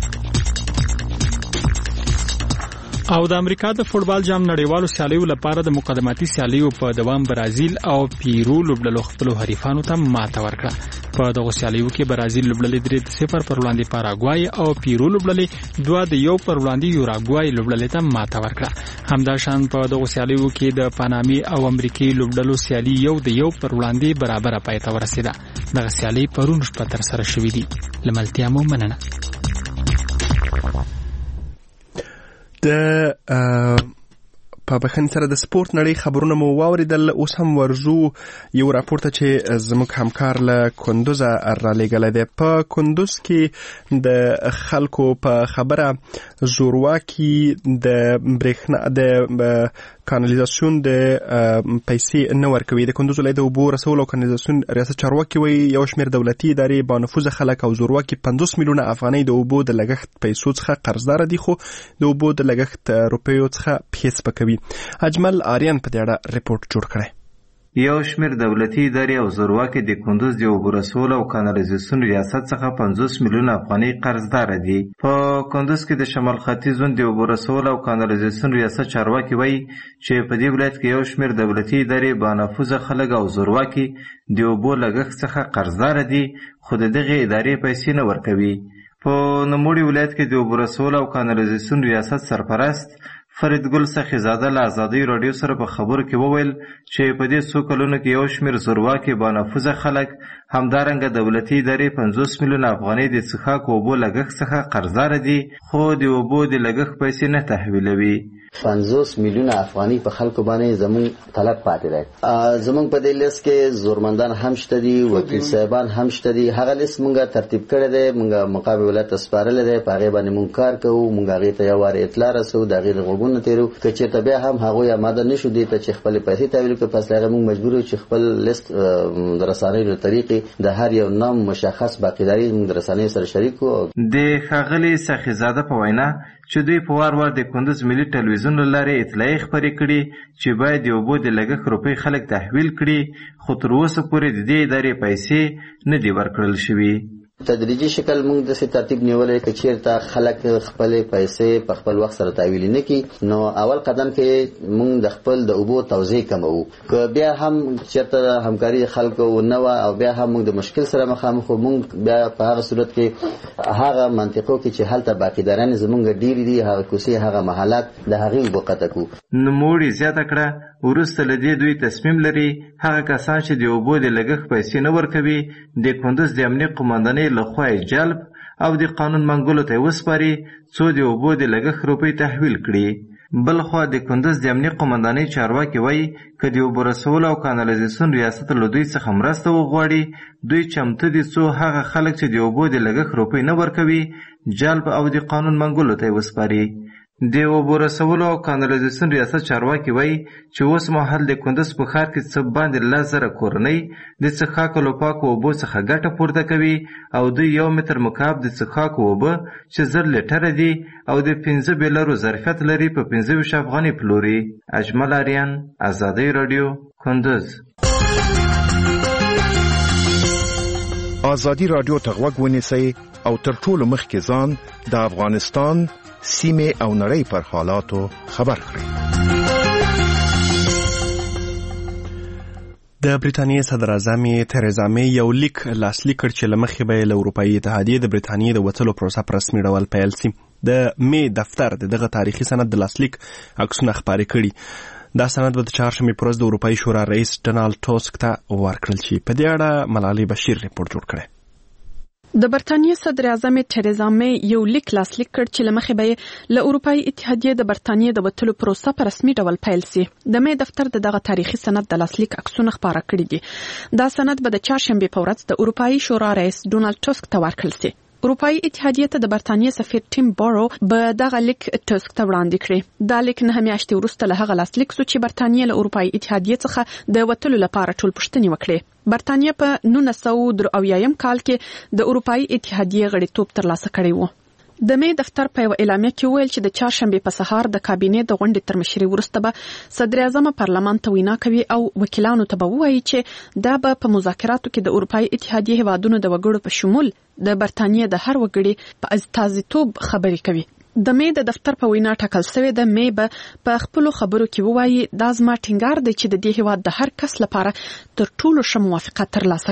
S7: او د امریکا د فوټبال جام نړیوالو سیالیو لپاره د مقدماتي سیالیو په دوام برازیل او پیرو لوبډلو خپل حریفانو ته ماته ورکړه. په دغه سیالیو کې برازیل لوبډلې 3-0 پر وړاندې پاراګوای او پیرو لوبډلې 2-1 پر وړاندې یوراګوای لوبډلې ته ماته ورکړه. همداشان په دغه سیالیو کې د پانامي او امریکای لوبډلو سیالي 1-1 پر وړاندې برابر پای ته ورسېده. دغه سیالي پرون شپه تر سره شوې دي. لملتیا مو مننه.
S1: د په بخښنې سره د سپورت نړۍ خبرونه مو واوریدل. اوس هم ورزو یو راپور ته چې زموږ همکار له کندوز را لېږلی دی. په کندوز کې د خلکو په خبره زورواکي د برېښنا د کانالیزاسیون د پیسې نه ورکوي. د کندوز ولایت د اوبو رسولو او کانالیزاسیون ریاست چارواکي وایي یو شمېر دولتي ادارې با نفوذه خلک او زورواکي 50 میلیونه افغانۍ د اوبو د لګښت پیسو څخه قرضدار دي، خو د اوبو د لګښت روپیو څخه پیسې سپکوي. اجمل آریان په دې اړه ریپورت جوړ کړی.
S18: یو شمېر دولتي ادارې او زورواکي د کندوز د اوبو رسولو او کانالیزاسیون ریاست څخه 50 میلیونه افغانۍ قرضدار دي. په کندوز کې د شمال ختیځ زون د اوبو رسولو او کانالیزاسیون ریاست چارواکي وایي چې په دې ولایت کې یو شمېر دولتي ادارې با نفوذه خلک او زورواکي د اوبو لګښت څخه قرضدار دي، خو د دغې ادارې پیسې نه ورکوي. په نوموړي ولایت کې د اوبو رسولو او کانالیزاسیون ریاست سرپرست فریدګل سخیزاده له ازادۍ راډیو سره په خبرو کې وویل چې په دې څو کلونو کې یو شمېر زورواکي با نفوذه خلک همدارنګه دولتي ادارې 50 میلیونه افغانۍ د څښاک اوبو لګښت څخه قرضدار دي، خو د اوبو د لګښت پیسې نه تحویلوي.
S19: 50 میلیونه افغانۍ په خلکو باندې زموږ طلب پاتې دی. زموږ په دې لیست کې زورمندان هم شته دي، وکیل صاحبان هم شته دي. هغه لیست مونږه ترتیب کړی دی، مونږه مقابل ولایت ته سپارلی دی، په هغې باندې مونږ کار کوو. مونږ هغې ته یو وارې اطلاع رسوو، د هغې د غوږونه تېرو. که چېرته بیا هم هغوی اماده نه شو دې ته چې خپلې پیسې تحویل کړي، پس له هغې مونږ مجبور یو چې خپل لیست د رسنیو له طریقې د هر یو نام مشخص باقیداري مونږ د رسنیو سره شریک کړو.
S18: د ښاغلي سخیزاده په وینا چې دوی په وار وار د کندوز ملي ټلویزیون له لارې اطلاعیې خپرې کړي چې باید د اوبو د لګښت روپۍ خلک تحویل کړي، خو تر اوسه پورې د دې ادارې پیسې نه دي ورکړل شوي.
S19: تدریجي شکل مونږ داسې ترتیب نیولی که چېرته خلک خپلې پیسې په خپل وخت سره تحویل نه کړي، نو اول قدم کې مونږ د خپل د اوبو توزیع کموو. که بیا هم چېرته همکاري خلکو نه وه او بیا هم مونږ د مشکل سره مخامخ وو، مونږ بیا په هغه صورت کې هغه منطقو کې چې هلته باقیداران زمونږ ډېرې دي، هغه کوڅې هغه محلات د هغې اوبه قطع کړو.
S18: نوموړي زیاته کړه وروسته له دې دوی تصمیم لري هغه کسان چې د اوبو د لګښت پیسې نه ورکوي د کندوز د امنیت قمندانۍ لخوا جلب او د قانون منګولو ته وسپاري څو د اوبو د لګښت روپۍ تحویل کړي. بلخوا د کندوز د امنیت قمندانۍ چارواکي وایي که د اوبو رسولو او کانالیزاسیون ریاست له دوی څخه مرسته وغواړي، دوی چمتو دي څو هغه خلک چې د اوبو د لګښت روپۍ نه ورکوي جلب او د قانون منګولو ته وسپاري. د اوبو رسولو او کانالیزاسیون ریاست چارواکي وایي چې اوس مهال د کندوز په ښار کې څه باندې 10,000 کورنۍ د څښاکو له پاکو اوبو څخه ګټه پورته کوي او دوی 1 متر مکعب د څښاکو اوبه چې 1000 لیټره دي او د 15 بیلرو ظرفیت لري په 25 افغانۍ پلوري. اجمل آریان، ازادۍ راډیو، کندوز.
S13: ازادي راډیو ته غوږ ونیسئ او تر ټولو مخکې ځان د افغانستان سیمې او نړۍ پر حالاتو خبر کړئ.
S1: د برېټانیې صدر اعظم تریزا مې یو لیک لاسلیک کړ چې له مخې به یې له اروپایي اتحادیې د برېټانیې د وتلو پروسه په رسمي ډول پیل سي. د مې دفتر دغه تاریخي سند د لاسلیک عکسونه خپاره کړي. دا سند به د چهارشنبې په ورځ د اروپایي شورا رئیس ډونالډ ټاسک ته ورکړل شي. په دې اړه ملالۍ بشیر ریپورت جوړ کړی.
S2: د برتانیې صدر اعظم تریزا مې یو لیک لاسلیک کړ چې له مخې به له اروپایي اتحادیې د برتانیې د وتلو پروسه په رسمي ډول پیل سي. د مې دفتر دغه تاریخي سند د لاسلیک عکسونه خپاره کړي دي. دا سند به د چهارشنبې په ورځ د اروپایي شورا رئیس ډونالډ ټاسک ته ورکړل سي. اروپایي اتحادیې ته د برتانیې سفیر ټیم بارو به دغه لیک ټاسک ته وړاندې کړي. دا لیک 9 میاشتې وروسته له هغه لاسلیک شو چې برتانیې له اروپایي اتحادیې څخه د وتلو لپاره ټول پوښتنې وکړي. برتانیې په 1993 کال کې د اروپایي اتحادیې غړیتوب ترلاسه کړی و. د مې دفتر په یو اعلامیه کې ویل چې د چهارشنبې په سهار د کابینې د غونډې تر مشرۍ وروسته به صدر اعظم پارلمان ته وینا کوي او وکیلانو ته به ووایي چې دا به په مذاکراتو کې د اروپایي اتحادیې هیوادونو د وګړو په شمول د برتانیې د هر وګړي په استازیتوب خبرې کوي. د مې د دفتر په وینا ټاکل شوی د مې به په خپل خبرو کې ووایي دا زما ټینګار دی چې د دې هیواد د هر کس لپاره تر ټولو ښه موافقت ترلاسه کړم.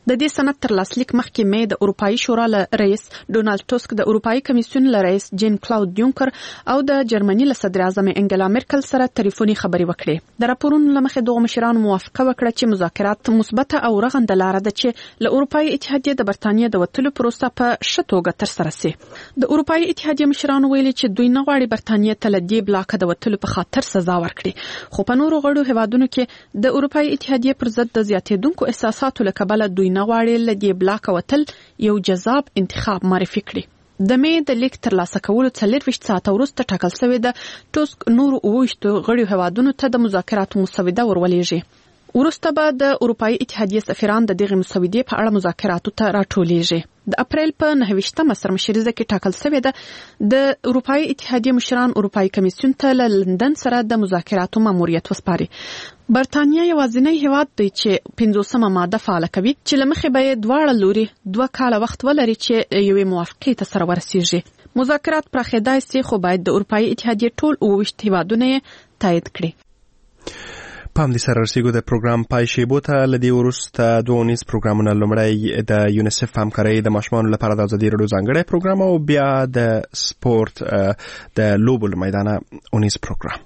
S20: د دې سند تر لاسلیک مخکې مې د اروپאי شورا له رئیس ډونالد ټسک د اروپאי کمیسیون له رئیس جین کلاود یونکر او د جرمني له صدر اعظم انګلا مرکل سره ټلیفوني خبرې وکړې. د راپورونو لمخې دغه مشرانو موافقه وکړه چې مذاکرات مثبته او رغنده لار ده چې له اروپאי اتحادیه د برتانیې د وتلو پروسه په ښه توګه ترسره شي. د اروپאי اتحادیه مشرانو ویلي چې دوی نه غواړي برتانیې ته له دې بلاک د وتلو په خاطر سزا ورکړي، خو په نورو غړو هیوادونو کې د اروپאי اتحادیه پر ضد د زیاتېدونکو احساساتو له کبله دوی نه غواړي له دې بلاک وتل یو جذاب انتخاب معرفي کړي. د مې د لیک تر لاسه کولو 24 ساعته وروسته ټاکل شوی د ټسک نورو 28 غړو هیوادونو ته د مذاکراتو مسوده ورولېږي. وروسته به د اروپאי اتحادیه سفیران د دغه مسودې په اړه مذاکراتو ته راټولېږي. د اپریل په 9 سرمشریزه کې ټاکل شوی د اروپאי اتحادیه مشران اروپאי کمیسیون ته له لندن سره د مذاکراتو ماموریت وسپاري. برتانیا یوازینی هیواد دی چې 50مه ماده فعال کوي چې لمخې به دواړه لوري 2 کاله وخت ولري چې یوې موافقې ته سره ورسیږي. مذاکرات پراخېدای شي خو باید د اروپאי اتحادیه ټول 28 هیوادونه تایید کړي.
S1: په همدې سره رسیږو د پروګرام پای شیبو ته. له دې وروسته 2 پروګرامونه، لومړی د یونیسف همکارۍ د ماشومانو لپاره د ازادي راډیو ځانګړی پروګرام او بیا د سپورت د لوبو له میدانه 19 پروګرام.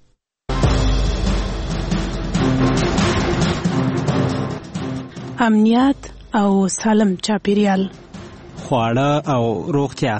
S2: امنیت او سالم چاپیریال،
S16: خواړه او روغتیا،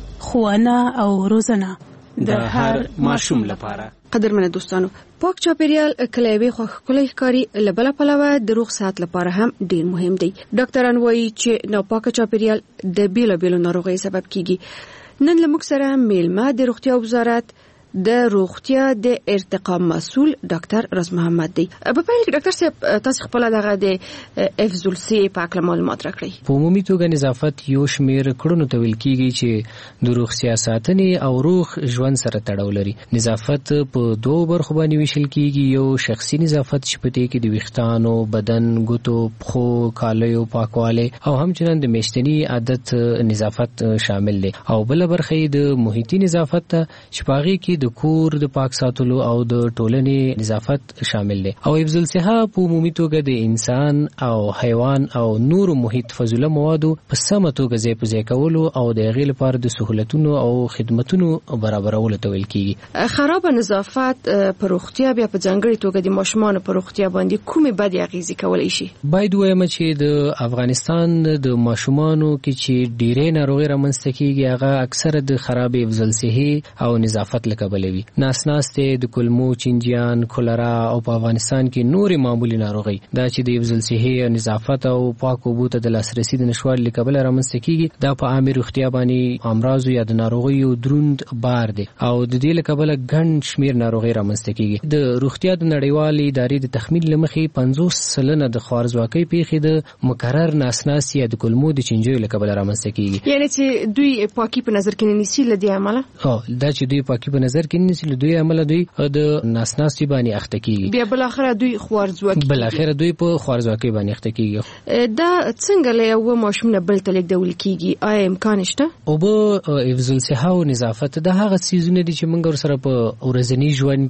S2: ښوونه او روزنه
S16: د هر ماشوم لپاره.
S21: قدرمنه دوستانو، پاک چاپیریال کله وی خو خپل ښکاری لبل پلوه د روغ صحت لپاره هم ډیر مهم دی. ډاکټران وایي چې ناپاک چاپیریال د بیلابیلو ناروغیو سبب کیږي. نن لمک سره میلمه د روغتیا وزارت د روغتیا د ارتقا مسؤل ډاکټر راز محمد دی. په پیل کې ډاکټر صاحب تاسو خپل دغه د افضل سی په اړه معلومات راکړئ.
S22: په عمومي توګه نظافت یو شمیر کړنو ته ویل کیږي چې د روغ سیاستنې او روغ ژوند سره تړاو لري. نظافت په 2 برخو باندې ویشل کیږي. یو شخصي نظافت چې په دې کې د ویښتانو، بدن، ګوتو، پښو، کالیو پاکواله او همچنان د میاشتني عادت نظافت شامل دي. او بل برخه د محیطي نظافت چې پاغي کې د کور د پاک ساتلو او د ټولنې نظافت شامل دي. او افضل صحه په عمومي توګه د انسان او حیوان او نور محیط فضله موادو په سمه توګه ځای په ځای کولو او د هغې لپاره د سهولتونو او خدمتونو برابرولو ته ویل کیږي.
S21: خراب نظافت په روغتیا بیا په ځانګړي توګه د ماشومانو په روغتیا باندې کومې بدې اغیزې کولی شي؟
S22: باید وایم چې د افغانستان د ماشومانو کې چې ډیرې ناروغۍ رامنځته کیږي هغه اکثره د خراب افضل صحه او نظافت له کبله وي. ناسناسته د کولمو چینجیان، کولرا او په افغانستان کې نورې معمولی ناروغۍ دا چې د افضل صحه، نظافت او پاک اوبو ته د لاسرسي د نشوالي له کبله رامنځته کیږي. دا په عامه روغتیا باندې امراض یا د ناروغیو دروند بار دی او د دې له کبله ګڼ شمیر ناروغۍ رامنځته کیږي. د روغتیا د نړیوالې ادارې د تخمین لمخې 50% د خوارزواکۍ پیښې د مکرر ناسناسي یا د کولمو د چینجیو له کبله رامنځته کیږي.
S21: یعنی چې دوی پاکي په نظر کې نیسي لدی عمله
S22: دا چې دوی پاکي په نظر کې نیسي دوی عمله دوی د ناسناسي باندې اخته کیږي.
S21: بیا بل اخره دوی خوارزواکي
S22: په خوارزواکي باندې اخته کیږي.
S21: دا څنګه له یو ماشوم نه بل ته لیکدول کیږي؟ آیا امکان شته؟
S22: او به افضل صحه او نظافت د هغه سيزونه دي چې موږ سره په ورځنی ژوند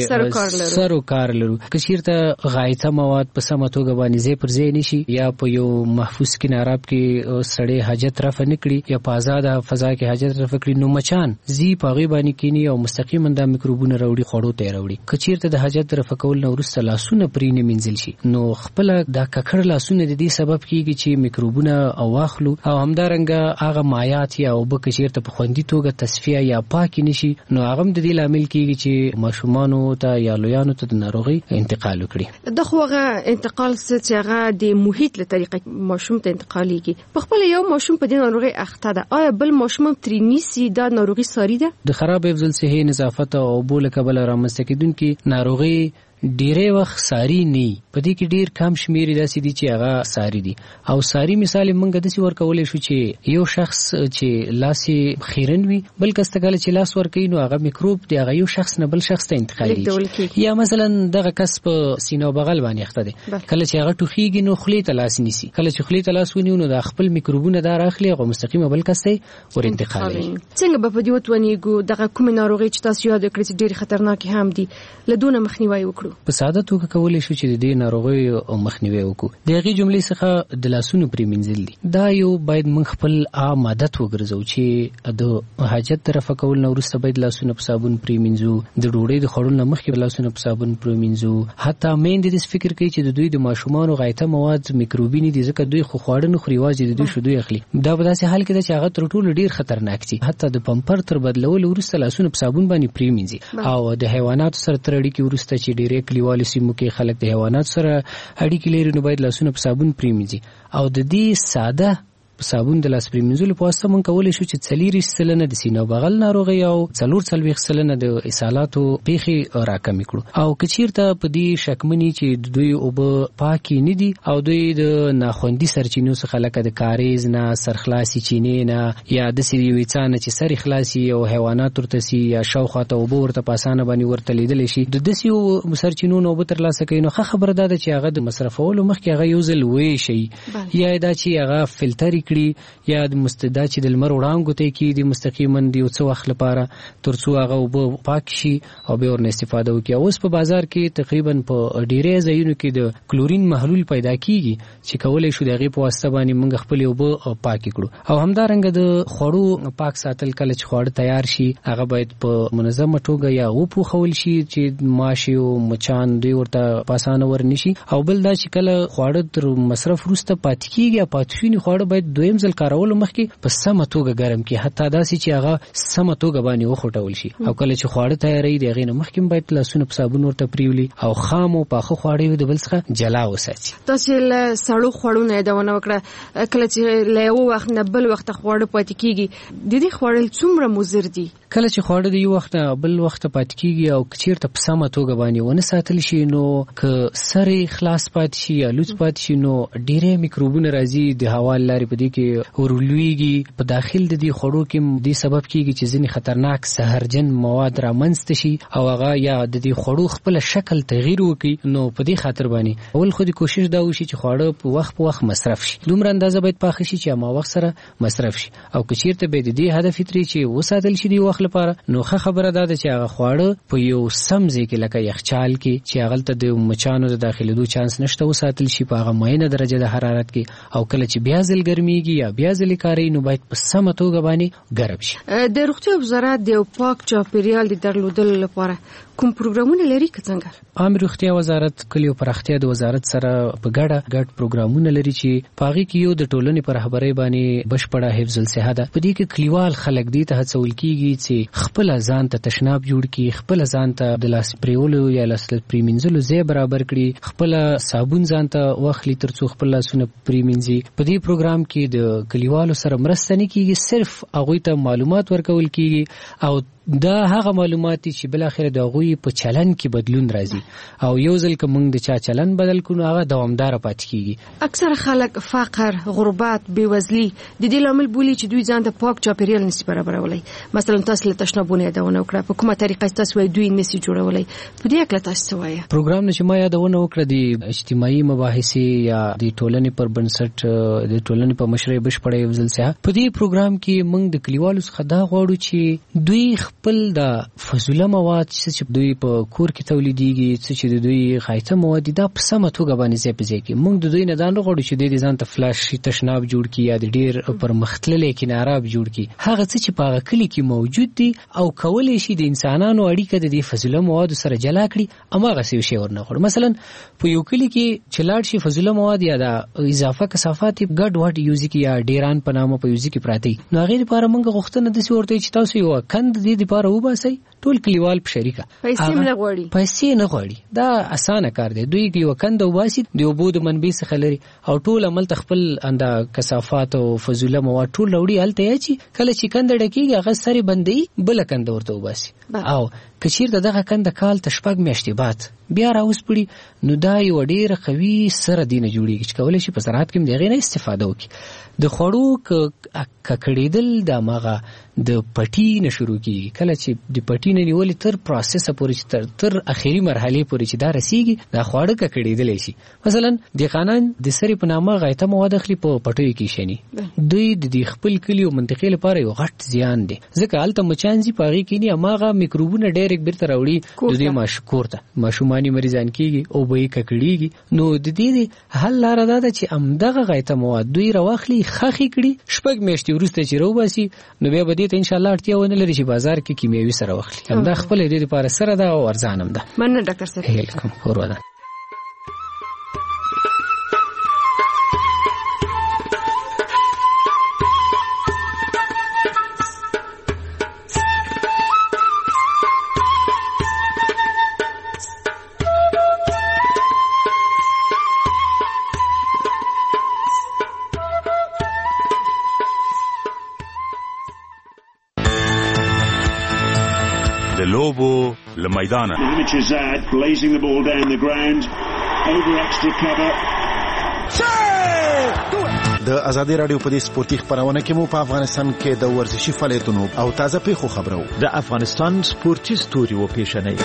S22: کې سر او کار لرو. کچیرته غایطه مواد په سمه توګه باندې ځای پر ځای نشي یا په یو محفوظ کناراب کې سړی حاجت رفع نکړي یا په آزاده فضا کې حاجت رفع کړي نو مچان زی پاغي باندې کینی او مستقیما د میکروبونه راوړي خوړو ته راوړي. کچیرته د حاجت رفع کول نو ورسته لاسونه پرې نه منځل شي نو خپل د ککړ لاسونه د دې سبب کیږي چې میکروبونه او واخلو او همدارنګه هغه مایات یا او کچیرته په خوندي توګه تصفیه یا پاکي نشي نو هغه د دې لامل کیږي چې ماشومانو ته یا لویانو ته د ناروغي انتقال وکړي.
S21: دغه انتقال چې هغه د محیط له طریقې ماشوم ته انتقالېږي. په خپل یو ماشوم په دې ناروغي اخته ده، آیا بل ماشوم ترې نیسي دا ناروغي ساري ده؟
S22: د خراب افضل صحي، نظافت او بوله کبل رامنځته کیدونکې ناروغي ډیره وخت ساری نه په دې کې ډیر کم شمیر داسې دي چې هغه ساری دي. او ساری مثال موږ د څه ورکولې شو چې یو شخص چې لاس خیرن وي بل کس ته کله چې لاس ورکوي نو هغه میکروب دی هغه یو شخص نه بل شخص ته انتقالېږي. یا مثلا دغه کس په سینه او بغل باندې اخته دي کله چې هغه ټوخیږي نو خولې ته لاس نیسي، کله چې خولې ته لاس ونیو نو د خپل میکروبونه دار اخلي او مستقیمه بل کس ته ور انتقالېږي.
S21: څنګه به په دې وتونیګو دغه کوم ناروغي چې تاسو یاد کړئ چې ډیر خطرناک هم دي لدونه مخنیوي وکړو؟
S22: په ساده توګه کولای شو چې د دې ناروغیو مخنیوي وکړو. د هغې جملې څخه د لاسونو پریمنځل دي. دا یو باید موږ خپل عام عادت وګرځو چې د حاجت طرفه کول نه وروسته باید لاسونه په صابون پریمنځو، د ډوډۍ د خوړلو نه مخکې لاسونه په صابون پریمنځو. حتی میندې د فکر کوي چې د دوی د ماشومانو غایطه مواد میکروبي نه دي ځکه دوی خو خواړه نه خوري، واځي د دوی شودوي اخلي. دا په داسې حال کې ده چې هغه تر ټولو ډیر خطرناک دي. حتی د پمپر تر بدلولو وروسته لاسونه په صابون باندې پریمنځي. او د حیواناتو سره تر اړیکې وروسته چې ډیرې کلیوالو سیمو کې خلک د حیواناتو سره اړیکې لري نو باید لاسونه په صابون پریمنځي. او د دې ساده صابون د لاس پریمنځلو په واسطه موږ کولی شو چې 40% د سینه بغل ناروغي او 40% د اسهالاتو پیښې راکمې کړو. او که چیرته په دې شکمنې چې دوی اوبه پاکې نه دي او دوی د ناخوندي سرچینو څخه لکه د کاریز نه، سرخلاصي چینې نه، یا داسې یوې څاه نه چې سر خلاصي او حیوانات ورته سي یا شاوخوا ته اوبه ورته په اسانه باندې ورته لیدلی شي، د داسې سرچینو نه اوبه ترلاسه کوي. نو ښه خبره ده چې هغه د مصرفولو مخکې هغه یو ځل ویشي، یا دا چې هغه فلټر کړي یا د مستدا چې د لمر وړانګو ته کې د مستقیما د یو څه وخت لپاره ترڅو هغه اوبه پاک شي او به ورنه استفاده وکړي. اوس په بازار کې تقریبا په ډیرې ځایونو کې د کلورین محلول پیدا کیږي چې کولای شو د هغې په واسطه باندې موږ خپل اوبه پاک کړو. او همدارنګه د خوړو پاک ساتل، کله چې خواړه تیار شي هغه باید په منظمه توګه یا وپوښول شي چې ماشي او مچان دوی ورته په اسانه ورنشي. او بل دا چې کله خواړه تر مصرف وروسته پاتې کیږي، پاتې شوي خواړه باید دویم ځل کارولو مخکې په سمه توګه ګرم کړي، حتی داسې چې هغه سمه توګه باندې وخوټول شي. او کله چې خواړه تیاروي د هغې نه مخکې باید لاسونه په صابون ورته پریولي او خام او پاخه خواړه د بل څخه جلا وساتي.
S21: تاسو له سړو خوړو نه یادونه وکړه، کله چې له یو وخت نه بل وخت خواړه پاتې کیږي، د دې خوړل څومره مضر دي؟
S22: کله چې خواړه د یو وخت بل وخت پاتې کیږي او چیرته په سمه توګه باندې ونه ساتل شي نو که سرې خلاص پاتې شي یا لوڅ پاتې شي نو ډېرې میکروبونه راځي د هوا لارې په دې کې ورولويږي. په داخل د دې خوړو کې دې سبب کیږي چې ځینې خطرناک زهرجن مواد رامنځته شي او هغه یا د دې خوړو خپل شکل تغییر وکړي. نو په دې خاطر باندې اول خو د کوشش دا وشي چې خواړه په وخت مصرف شي، دومره اندازه باید پاخه شي چې ما وخت سره مصرف شي. او که چیرته به د دې هدف ترې چې وساتل شي د وخت لپاره نو ښه خبره ده چې هغه خواړه په یو سم ځای کې لکه یخچال کې چې هغه ته د مچانو د داخلېدو چانس نشته وساتل شي په هغه معینه درجه د حرارت کې. او کله چې بیا ځل ګرميږي یا بیا ځل کاری نو باید په سمه توګه باندې ګرم شي.
S21: د روغتیا وزارت د پاک چاپیریال د درلودلو لپاره کوم پروګرامونه لري که څنګه؟
S22: عام روغتیا وزارت کلیو پراختیا د وزارت سره په ګډ پروګرامونه لري چې پاغي کې یو د ټولنې پر رهبرۍ باندې بشپړه حفظ الصحه ده. په دې کې کلیوال خلک دې ته هڅول کیږي چې خپل ځان ته تشناب جوړ کړي، خپل ځان ته د لاس پریولو یا لاس پریمنځلو ځای برابر کړي، خپل صابون ځان ته واخلي ترڅو خپل لاسونه پریمنځي. په دې پروګرام کې د کلیوالو سره مرسته نه کیږي، صرف هغه ته معلومات ورکول کیږي او دا هغه معلومات چې بل اخر د غوي په چلن کې بدلون راځي او یو ځل که موږ د چا چلن بدل کړو هغه دوامدار پاتې کیږي.
S21: اکثر خلک فقر، غربت، بیوزلی د دې لامل بولي چې دوی ځان ته پاک چاپیریال نشي برابرولای. مثلا تاسو له تشنابونه یادونه وکړه، په کومه طریقه تاسو دوی نشي جوړولای؟ په دې اړه تاسو وایي
S22: پروګرام چې ما یادونه وکړه د اجتماعي مباحثې یا د ټولنې پر بنسټ د ټولنې په مشرۍ بشپړه حفظ الصحه په دې پروګرام کې موږ د کلیوالو څخه دا غواړو چې دوی خپل د فضوله مواد چې دوی په کور کې تولیدېږي چې د دوی غایطه مواد دا په سمه توګه باندې ځای په ځای کې موږ د دوی نه دا نه غواړو چې دوی ځان ته فلاش تشناب جوړ کړي یا د ډېر پرمختللي کناراب جوړ کړي. هغه څه چې په هغه کلي کې موجود دي او کولی شي د انسانانو اړیکه د دې فضوله موادو سره جلا کړي، هماغه څه شی ورنه غواړو. مثلا په یو کلي کې چې لاړ شي فضوله مواد یا د اضافه کثافات ګډ وډ یوز کړي یا ډیران په نامه په یوز کې پراته نو هغه لپاره موږ غوښتنه داسې ورته چې تاسو یو کند دې لپاره وباسئ، ټول کلیوال په شریکه پیسې نه غواړي. دا اسانه کار دی. دوی یو کند وباسي د اوبو د منبع څخه لري او ټول عمل خپل انده کثافات او فضوله مواد ټول لوړي هلته چې کله چې کند ډکیږي هغه سری بندي بل کند ورته وباسي او کچیر دغه کند کال تشپګ میاشتې بعد بیا راوسپړي نو دا یو ډیر قوي سره دینه جوړیږي چې کولای شي په زراعت کې دغه نه استفاده وکړي. د خوړو ککړېدل د ماغه د پټی نه شروع کیږي، کله چې د پټی نه نیولې تر پروسس پورې تر اخیری مرحله پورې چې دا رسیږي دا خواړه ککړېدل شي. مثلا د قانون د سری په نامه غایطه مواد اخلي په پټیو کې شنی دوی د خپل کلی او منطقې لپاره یو غټ زیان دی ځکه الته مچانزي پاغي کې نه ماغه میکروبونه ډېر ډایرکټ بیرته راوړي د دې ماشکور ته ماشومانی مریضان کیږي او به ککړیږي. نو د دې حل لار دا ده چې امدغه غایطه مواد دوی راوخلي خخي کړي 6 میاشتې وروسته چې روباسي نو بیا به دې ته ان شاء الله اړتیا ونه لري چې بازار کې کیمیاوي سره واخلي. همدا خپل دې لپاره سره ده او ارزانم ده.
S21: مننه ډاکټر صاحب.
S22: ویلکم. فورواده.
S3: لوبو لمیدانه blazing the ball down the ground over extra cover.
S8: د ازادي رادیو په دې سپورتي خبرونه کې مو په افغانستان کې د ورزشي فعالیتونو او تازه پیښو خبرو د افغانستان سپورتي ستوري و پیښنې.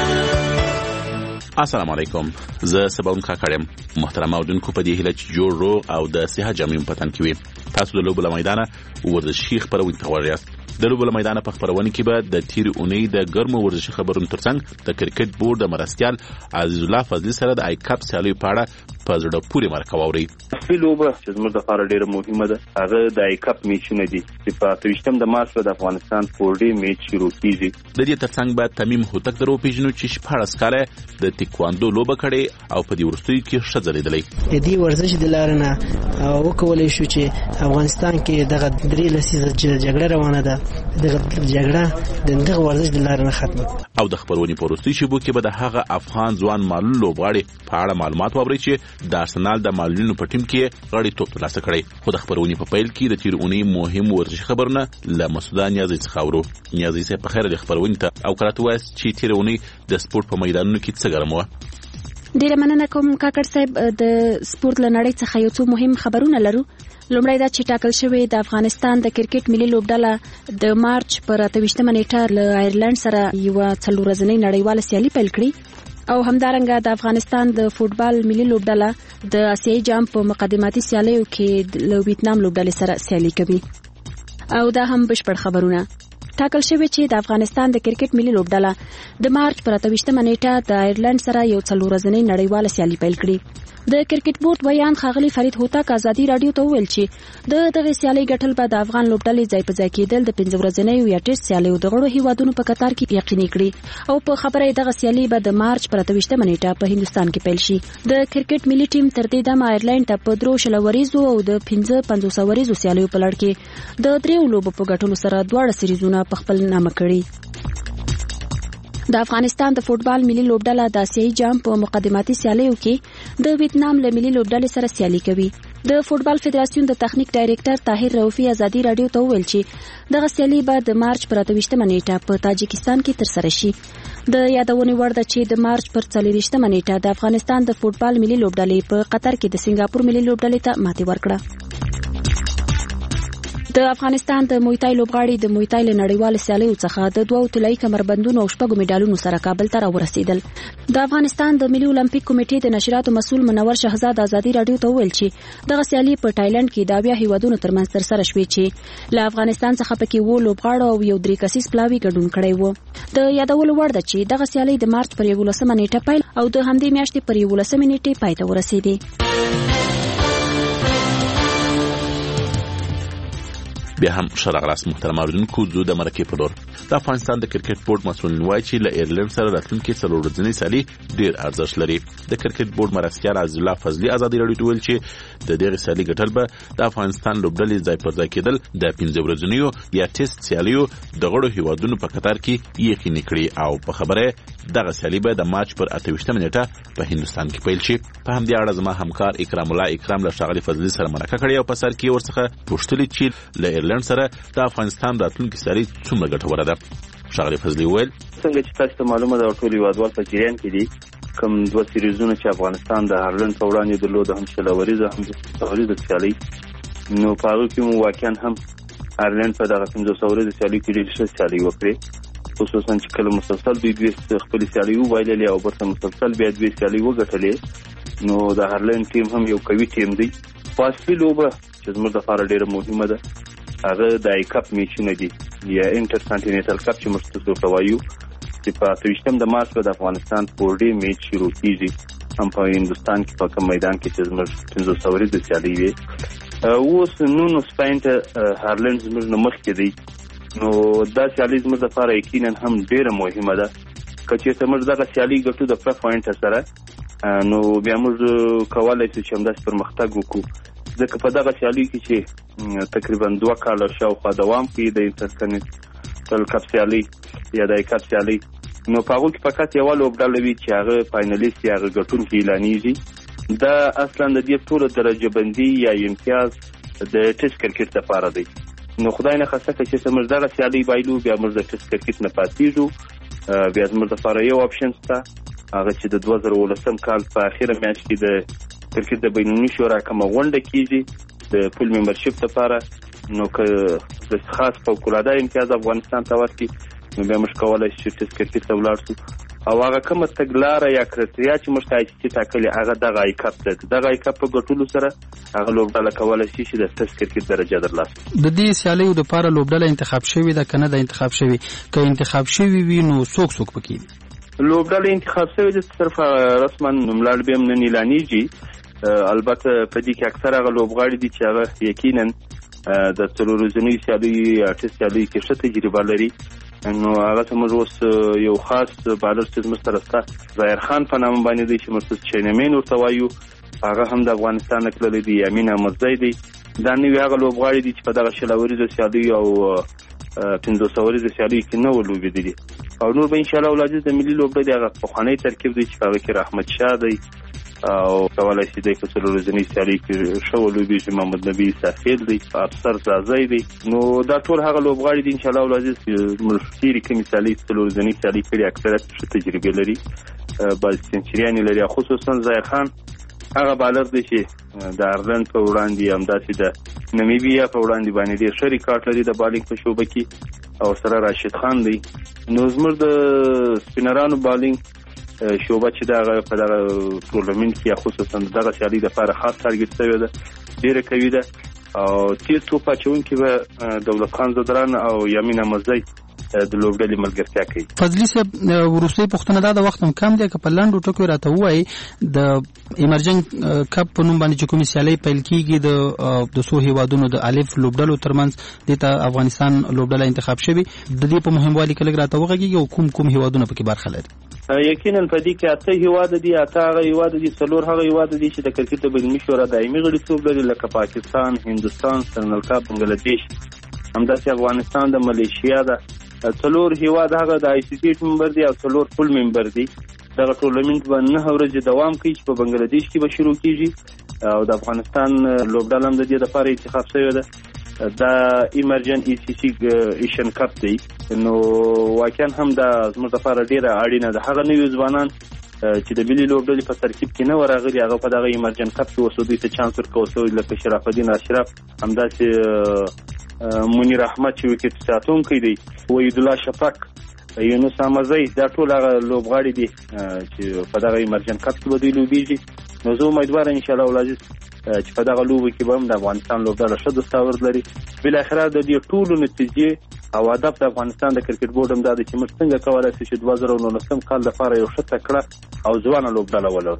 S23: السلام علیکم. زه سباون کاکړم. محترم اوردونکو په دې هیله چې جوړ روغ او د صحت جامې په تن کې وي. تاسو د لوبو لمیدانه ورزشي خبرونه غواړئ. د لوبو لمیدانه په خبرونه کې به د تیر اونۍ د ګرمو ورزشي خبرونو ترڅنګ د کرکټ بورډ د مرستيال عزیز الله فضلی سره د آی کپ سیالیو په اړه په زړه پورې مرکه واوري.
S24: اصلي لوبه چې زموږ لپاره ډیره مهمه ده هغه د آی کپ میچونه دي چې په 28 د مارچ د افغانستان فورډي میچ شروع کیږي.
S23: د دې ترڅنګ به تمیم هوتک درو پیژنو چې 14 کاله د تکواندو لوبه کړي او په دې ورستۍ کې ښه ځلیدلې.
S25: د دې ورزش د لارنه وکولای شو چې افغانستان کې دغه درې لسیزه جګړه روانه ده دغه جګړه دغه ورزش د لارنه ختمه.
S23: او د خبرونې په ورستۍ شبو کې به د هغه افغان ځوان معلول لوبغاړي په اړه معلومات واوري چې د ارسنال د معلولینو په ټیم کې غړي توپ ترلاسه کړي. خو د خبرونې په پیل کې د تیر اونۍ مهم ورزشي خبرونه له مسعود نیازی څخه اورو. نیازی سه په خیر د خبرونې ته او کراته وایي چې تیر اونۍ د سپورت په میدانونو کې څه ګرم و.
S21: ډیره مننه کوم کاکړ صاحب. د سپورت لنړۍ څخه یو څو مهم خبرونه لرو. لومړی دا چې ټاکل شوی د افغانستان د کرکټ ملي لوبډله د مارچ پر 28 نیټه له ایرلند سره یو څلور ورځنی نړیواله سیالي پیل کړي او همدارنګه د افغانستان د فوتبال ملي لوبډله د آسیایي جام په مقدماتي سیالیو کې له ویتنام لوبډلې سره سیالي کوي. او دا هم بشپړ خبرونه. ټاکل شوی چې د افغانستان د کرکټ ملي لوبډله د مارچ پر 28 نیټه د ایرلند سره یو څلور ورځنی نړیواله سیالي پیل کړي. د کرکټ بورډ ویان ښاغلي فرید هوتک ازادي رادیو ته وویل چې دغه سیالي ګټل به د افغان لوبډلې ځای په ځای کېدل د 15 ورځنۍ یا ټیسټ سیالیو د غړو هیوادونو په قطار کې یقیني کړي او په خبره دغه سیالي به د مارچ پر 28 نیټه په هندستان کې پیل شي. د کرکټ ملي ټیم تر دې دمه ایرلند ته په 3 شلوریزو او د 550 وریزو سیالیو په لړ کې د 3 لوبو په ګټلو سره دواړه سریزونه په خپل نامه کړي. د افغانستان د فوتبال ملي لوبډله د آسیایي جام په مقدماتي سیالیو کې د ویتنام له ملي لوبډلې سره سیالي کوي. د فوتبال فدراسیون د تخنیک ډایریکټر طاهر رؤفي ازادي رادیو ته وویل چې دغه سیالي به د مارچ پر 28 نیټه په تاجکستان کې ترسره شي. د یادونې وړ ده چې د مارچ پر 24 نیټه د افغانستان د فوتبال ملي لوبډلې په قطر کې د سنگاپور ملي لوبډلې ته ماتې ورکړه. د افغانستان د مویتای لوبغاړي د مویتای له نړیوال سیالیو څخه د 2 طلایي کمربندونو او 6 میډالونو سره کابل ته راورسېدل. د افغانستان د ملي اولمپیک کمیټې د نشراتو مسؤل منور شهزاد ازادي رادیو ته وویل چې دغه سیالي په تایلند کې د بیا هیوادونو ترمنځ ترسره شوې چې له افغانستان څخه پکې وو لوبغاړو او یو 3 کسیز پلاوي ګډون کړی وو. د یادولو وړ ده چې دغه سیالي د مارچ پر 11 نیټه پیل او د همدې میاشتې پر 11 نیټه پای ته ورسېده.
S23: بیا هم شرغلاس محترم اوردونکو زو د مرکې په لور. د افغانستان د کرکټ بورډ مسؤل وایي چې له ایرلند سره راتلونکي څلور ورځنی سیالي ډیر ارزښت لري. د کرکټ بورډ مرستيال عزیز الله فضلی ازادي رادیو ته ویل چې د دغه سیالي ګټل به د افغانستان لوبډلې ځای پر ځای کېدل د 15 ورځنیو یا ټیسټ سیالیو د غړو هیوادونو په قطار کې یقیني کړي او په خبره دغه سیالي به د مارچ پر 28 نیټه په هندستان کې پیل شي. په همدې اړه زما همکار اکرام الله اکرام له شاغلي فضلی سره مرکه کړې او په سر کې ورڅخه پوښتنه چې له ایرلند سره د افغانستان راتلونکي سیالي څومره ګټوره ده. شاغلي فضلی ویل
S24: څنګه چې تاسو ته معلومه ده ټول هیوادوال په جریان کې دي کوم 2 سیریزونه چې افغانستان د هرلند په وړاندې درلود هم شلوریزه هم د سیالي نو په هغه کې مو واقعا هم هرلند په دغه 500 ورځې سیالي کې ډېر ښه سیالي وکړي خصوصا چې کله مسلسل دوی خپل سیالي وبایللې او برته مسلسل بیا دوی سیالي وګټلې نو د هرلند ټیم هم یو قوي ټیم دی. فاصله لوبه چې زموږ لپاره ډېره مهمه ده هغه د آی کپ میچونه دي یا انټر کانټیننټل کپ چې مستو توایو چې په 28 د مارچ د افغانستان پورډي میچ شروع کیږي هم په هندستان کې په کوم میدان کې چې زموږ 500 ورځې سیالي وي اوس نو سپین ته هارلند زموږ مخ کې دی نو دا سیالي زموږ لپاره یقینا هم ډیره مهمه ده کچې ته موږ دغه سیالي ګټو د پوینټ سره نو بیا موږ کولای شو چې همداسې پرمختګ وکړو ځکه په دغه سیالي کې چې تقریبا 2 کاله شاوخوا دوام کوي د انټرکنټینل کپ سیالي یا د کپ سیالي نو په هغه کې فقط یو لوبډله وي چې هغه فاینالیست یا ګټونکي اعلانېږي دا اصلا د دې ټول درجه بندي یا امتیاز د ټیسټ کرکټ لپاره دی نو خدای نه خاصه چې موږ دغه سیالي بایلو بیا موږ د ټیسټ کرکټ نه پاتېږو بیا موږ لپاره یو اپشن شته هغه چې د 2019 کال په اخیره میاشت کې د کرکټ د بینالمللي شورا کومه غونډه کیږي د فول ممبرشپ لپاره نو که د خاص فوق‌العاده امتیاز افغانستان ته ورکړي نو بیا موږ کولی شو چې ټیسټ کرکټ ته ولاړ شو او هغه کومه تګلاره یا کرایټریا چې موږ ته آی سی سي ټاکلې هغه دغه آی کپ ده دغه آی کپ په ګټلو سره هغه لوبډله کولی شي چې د ټیسټ کرکټ درجه ترلاسه کړي
S16: د دې سیالیو دپاره لوبډله انتخاب شوې ده که نه ده انتخاب شوې که انتخاب شوې وي نو څوک پکې دي
S24: لوبډله انتخاب شوې ده صرف رسما نوملړ بیا هم نن اعلانېږي البته په دې کې اکثر هغه لوبغاړي دي چې هغه یقینا د 4 ورځنیو سیالیو یا ټیسټ سیالیو کې ښه تجربه لري نو هغه ته موږ اوس یو خاص بالر چې زموږ سره شته ظاهر خان په نامه باندې دی چې موږ چینمین ورته وایو هغه هم د افغانستان نه تللی دی امین احمدزی دی دا نوي هغه لوبغاړي دي چې په دغه 6 ورځو سیالیو او 500 ورځو سیالیو کې نه ولوبېدلي او نور به انشاءالله ولادیز د ملي لوبډلې هغه پخوانی ترکیب دی چې هغه کې رحمت شاه دی او کولی شي دی په 4 ورځنۍ سیالۍ کې ښه ولوبېږي محمد نبي ساحل دی افسر زازی دی نو دا ټول هغه لوبغاړي دي انشاءالله ولادیز موږ تېرې کومې سیالۍ 4 ورځنۍ سیالۍ کړي اکثریت ښه تجربې لري بعضې سینچریانې لري خصوصا ظاهر خان هغه بالر دی چې د آیرلند په وړاندې همداسې د نمیبیا په وړاندې باندې ډېر ښه ریکارډ لري د بالینګ په شعبه کې او سره راشد خان دی نو زموږ د سپینرانو بالینګ شعبه چې دغه په دغه ټورنمنټ کې خصوصا دغه سیالي لپاره خاص تارګت شوی ده ډېره قوي ده او تیز توپ اچوونکي به دولت خان زدران او یامین احمدزی د لوبډلې ملګرتیا کوي
S16: فضلي صاحب وروستۍ پوښتنه دا د وخت هم کم دی که په لنډو ټکو راته ووایي د ایمرجنګ کپ په نوم باندې چې کومې سیالۍ پیل کیږي د څو هیوادونو د الف لوبډلو ترمنځ دې ته افغانستان لوبډله انتخاب شوي د دې په مهموالي کې لږ راته وغږیږي او کوم هیوادونه پکې برخه لري
S24: یقینا په دې کې 8 هیواد دي 8 هغه هیواد دي 4 هغه هیواد دي چې د کرکټ د بینالمللي شورا دایمي غړیتوب لري لکه پاکستان هندستان سریلانکا بنگلاديش همداسې افغانستان د ملیشیا ده 4 هیواد هغه د آی سی سی ممبر دي او 4 فول ممبر دي دغه ټورنمنټ به 9 ورځې دوام کوي چې په بنگلاديش کې به شروع کیږي او د افغانستان لوبډله هم د دې لپاره انتخاب شوی ده دا ایمرجن ای سی سی ایشن کپ دی نو واقعا هم دا زموږ لپاره ډیره اړینه ده هغه نوي ځوانان چې د ملي لوبډلې په ترکیب کې نه ورغلي هغه په دغه ایمرجن کپ کې اوس دوی ته چانس ورکوي لکه شرف الدین اشرف همداسې منیر احمد چې وکټ ساتونکی دی وحید الله شفق یونس احمدزی دا ټول هغه لوبغاړي دي چې په دغه ایمرجن کپ کې به دوی لوبېږي نو زه امیدواره انشاءالله ولازم چې په دغه لوبو کې به هم د افغانستان لوبډله ښه دستاورد لري بالاخره د دې ټولو نتیجې او هدف د افغانستان د کرکټ بورډ هم دا دی چې موږ څنګه کولی شو چې 2019 کال لپاره یو ښه تکړه او ځوانه لوبډله ولرو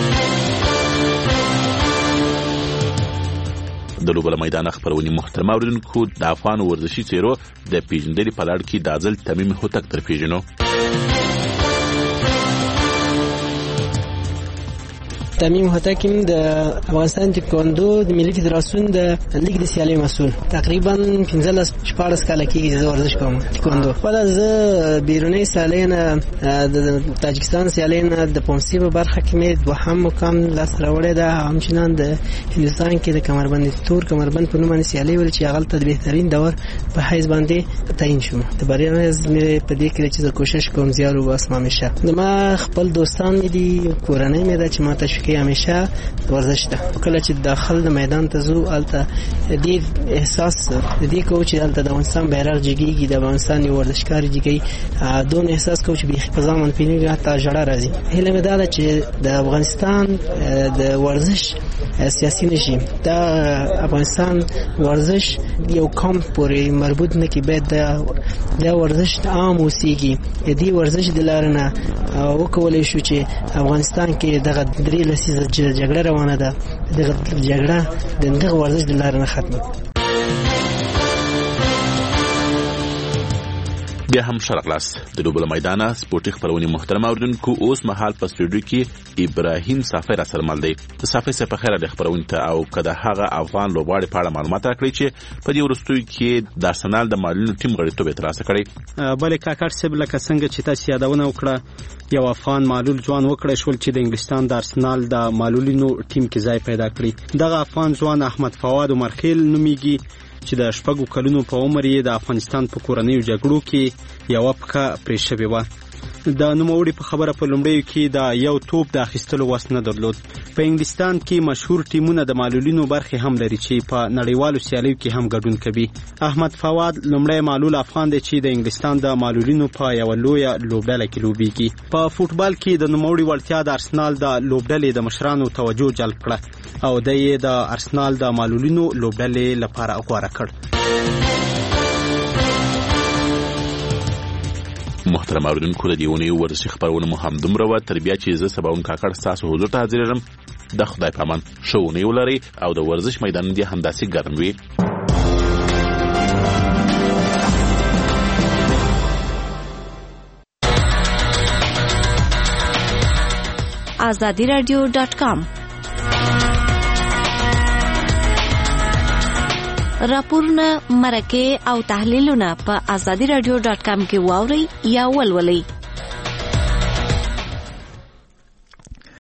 S23: د لوبو له میدانه خپرونې محترم اوریدونکو د افغان ورزشي څیرو د پیژندنې په لړ کې د ځل تمیم هوتک تر پیژنو
S25: تمیم هوتک د افغانستان تکواندو د ملي فدراسیون د لیګ د سیالۍ مسؤل تقریبا 15-14 کاله کېږي چې زه ورزش کوم تکواندو خپله زه بیرونی سیالۍ نه د تاجکستان سیالۍ نه د پونسي په برخه کې مې دوهم مقام لاسته راوړی ده همچنان د هندوستان کې د کمربند تور کمربند په نوم باندې سیالۍ ولې چې هغلته د بهترین دور په حیث باندې تعیین شوم د بریا مې په دې کې چې زه کوشش کوم زیار وباسم همیشه د ما خپل دوستان مې دي کورنۍ مې ده چې ما تشویق کې همیشه ورزش ده. کله چې داخل د میدان ته ځو الته دې احساس دې کو چې الته د افغانستان بیرغ جګیږي، د افغانستان یو ورزشکار جګی دون احساس کو چې به په ځامن پینې حتی جړه راځي. هله مې دا چې د افغانستان د ورزش سیاسي نشي، دا افغانستان ورزش یو کم پورې مربوط نه کی باید دا ورزش عام اوسېږي. دې ورزش د لارنه وکولای شو چې افغانستان کې دغه درې لسیزه جګړه روانه ده، دغه جګړه د دغه ورزش د لارنه ختمه.
S23: بیا هم شرقلاس د لوبو له میدانه سپورټي خبرونه محترم اوریدونکو اوس مهال په سټوډیو کې ابراهیم صافی را سره مل دی. صافی سه په خیره د خبرونه ته او کده هغه افغان لوبغاړي په اړه معلومات راکړي چې په دې ورستوي کې د ارسنال د مالونو ټیم غړیتوب ترلاسه کړی.
S5: بلې کاکړ سیب لکه څنګه چې تاسو یادونه وکړه یو افغان معلول ځوان وکړی شول چې د انګلستان د ارسنال د مالولینو ټیم کې ځای پیدا کړی. دغه افغان ځوان احمد فواد عمرخیل نومیږي چې د 6 کلونو په عمر یې د افغانستان په کورنیو جګړو کې یو پکا پرې شوی و. د نوموړي په خبره په لومړیو کې دا یو توپ د اخیستلو وس نه درلود. په انګلستان کې مشهور ټیمونه د معلولینو برخې هم لري چې په نړیوالو سیالیو کې هم ګډون کوي. احمد فواد لومړی معلول افغان دی چې د انګلستان د معلولینو په یو لویه لوبډله کې لوبېږي. په فوټبال کې د نوموړي وړتیا د ارسنال د لوبډلې د مشرانو توجه جلب کړه او د یې د ارسنال د معلولینو لوبډلې لپاره غوړه کړ.
S23: محترم اوریدونکو د دیونی ورزشي خبرونه مو هم دومره و تر بیا چې زه سباون کاکړ تاسو حضور ته حاضرېږم. د خدای پامان شوونه ولري او د ورزش میدان دی همداسې ګرم وي.
S9: azadiradio.com راپورونه، مرکې او تحلیلونه په azadiradio.com کې واورئ یا ولولئ.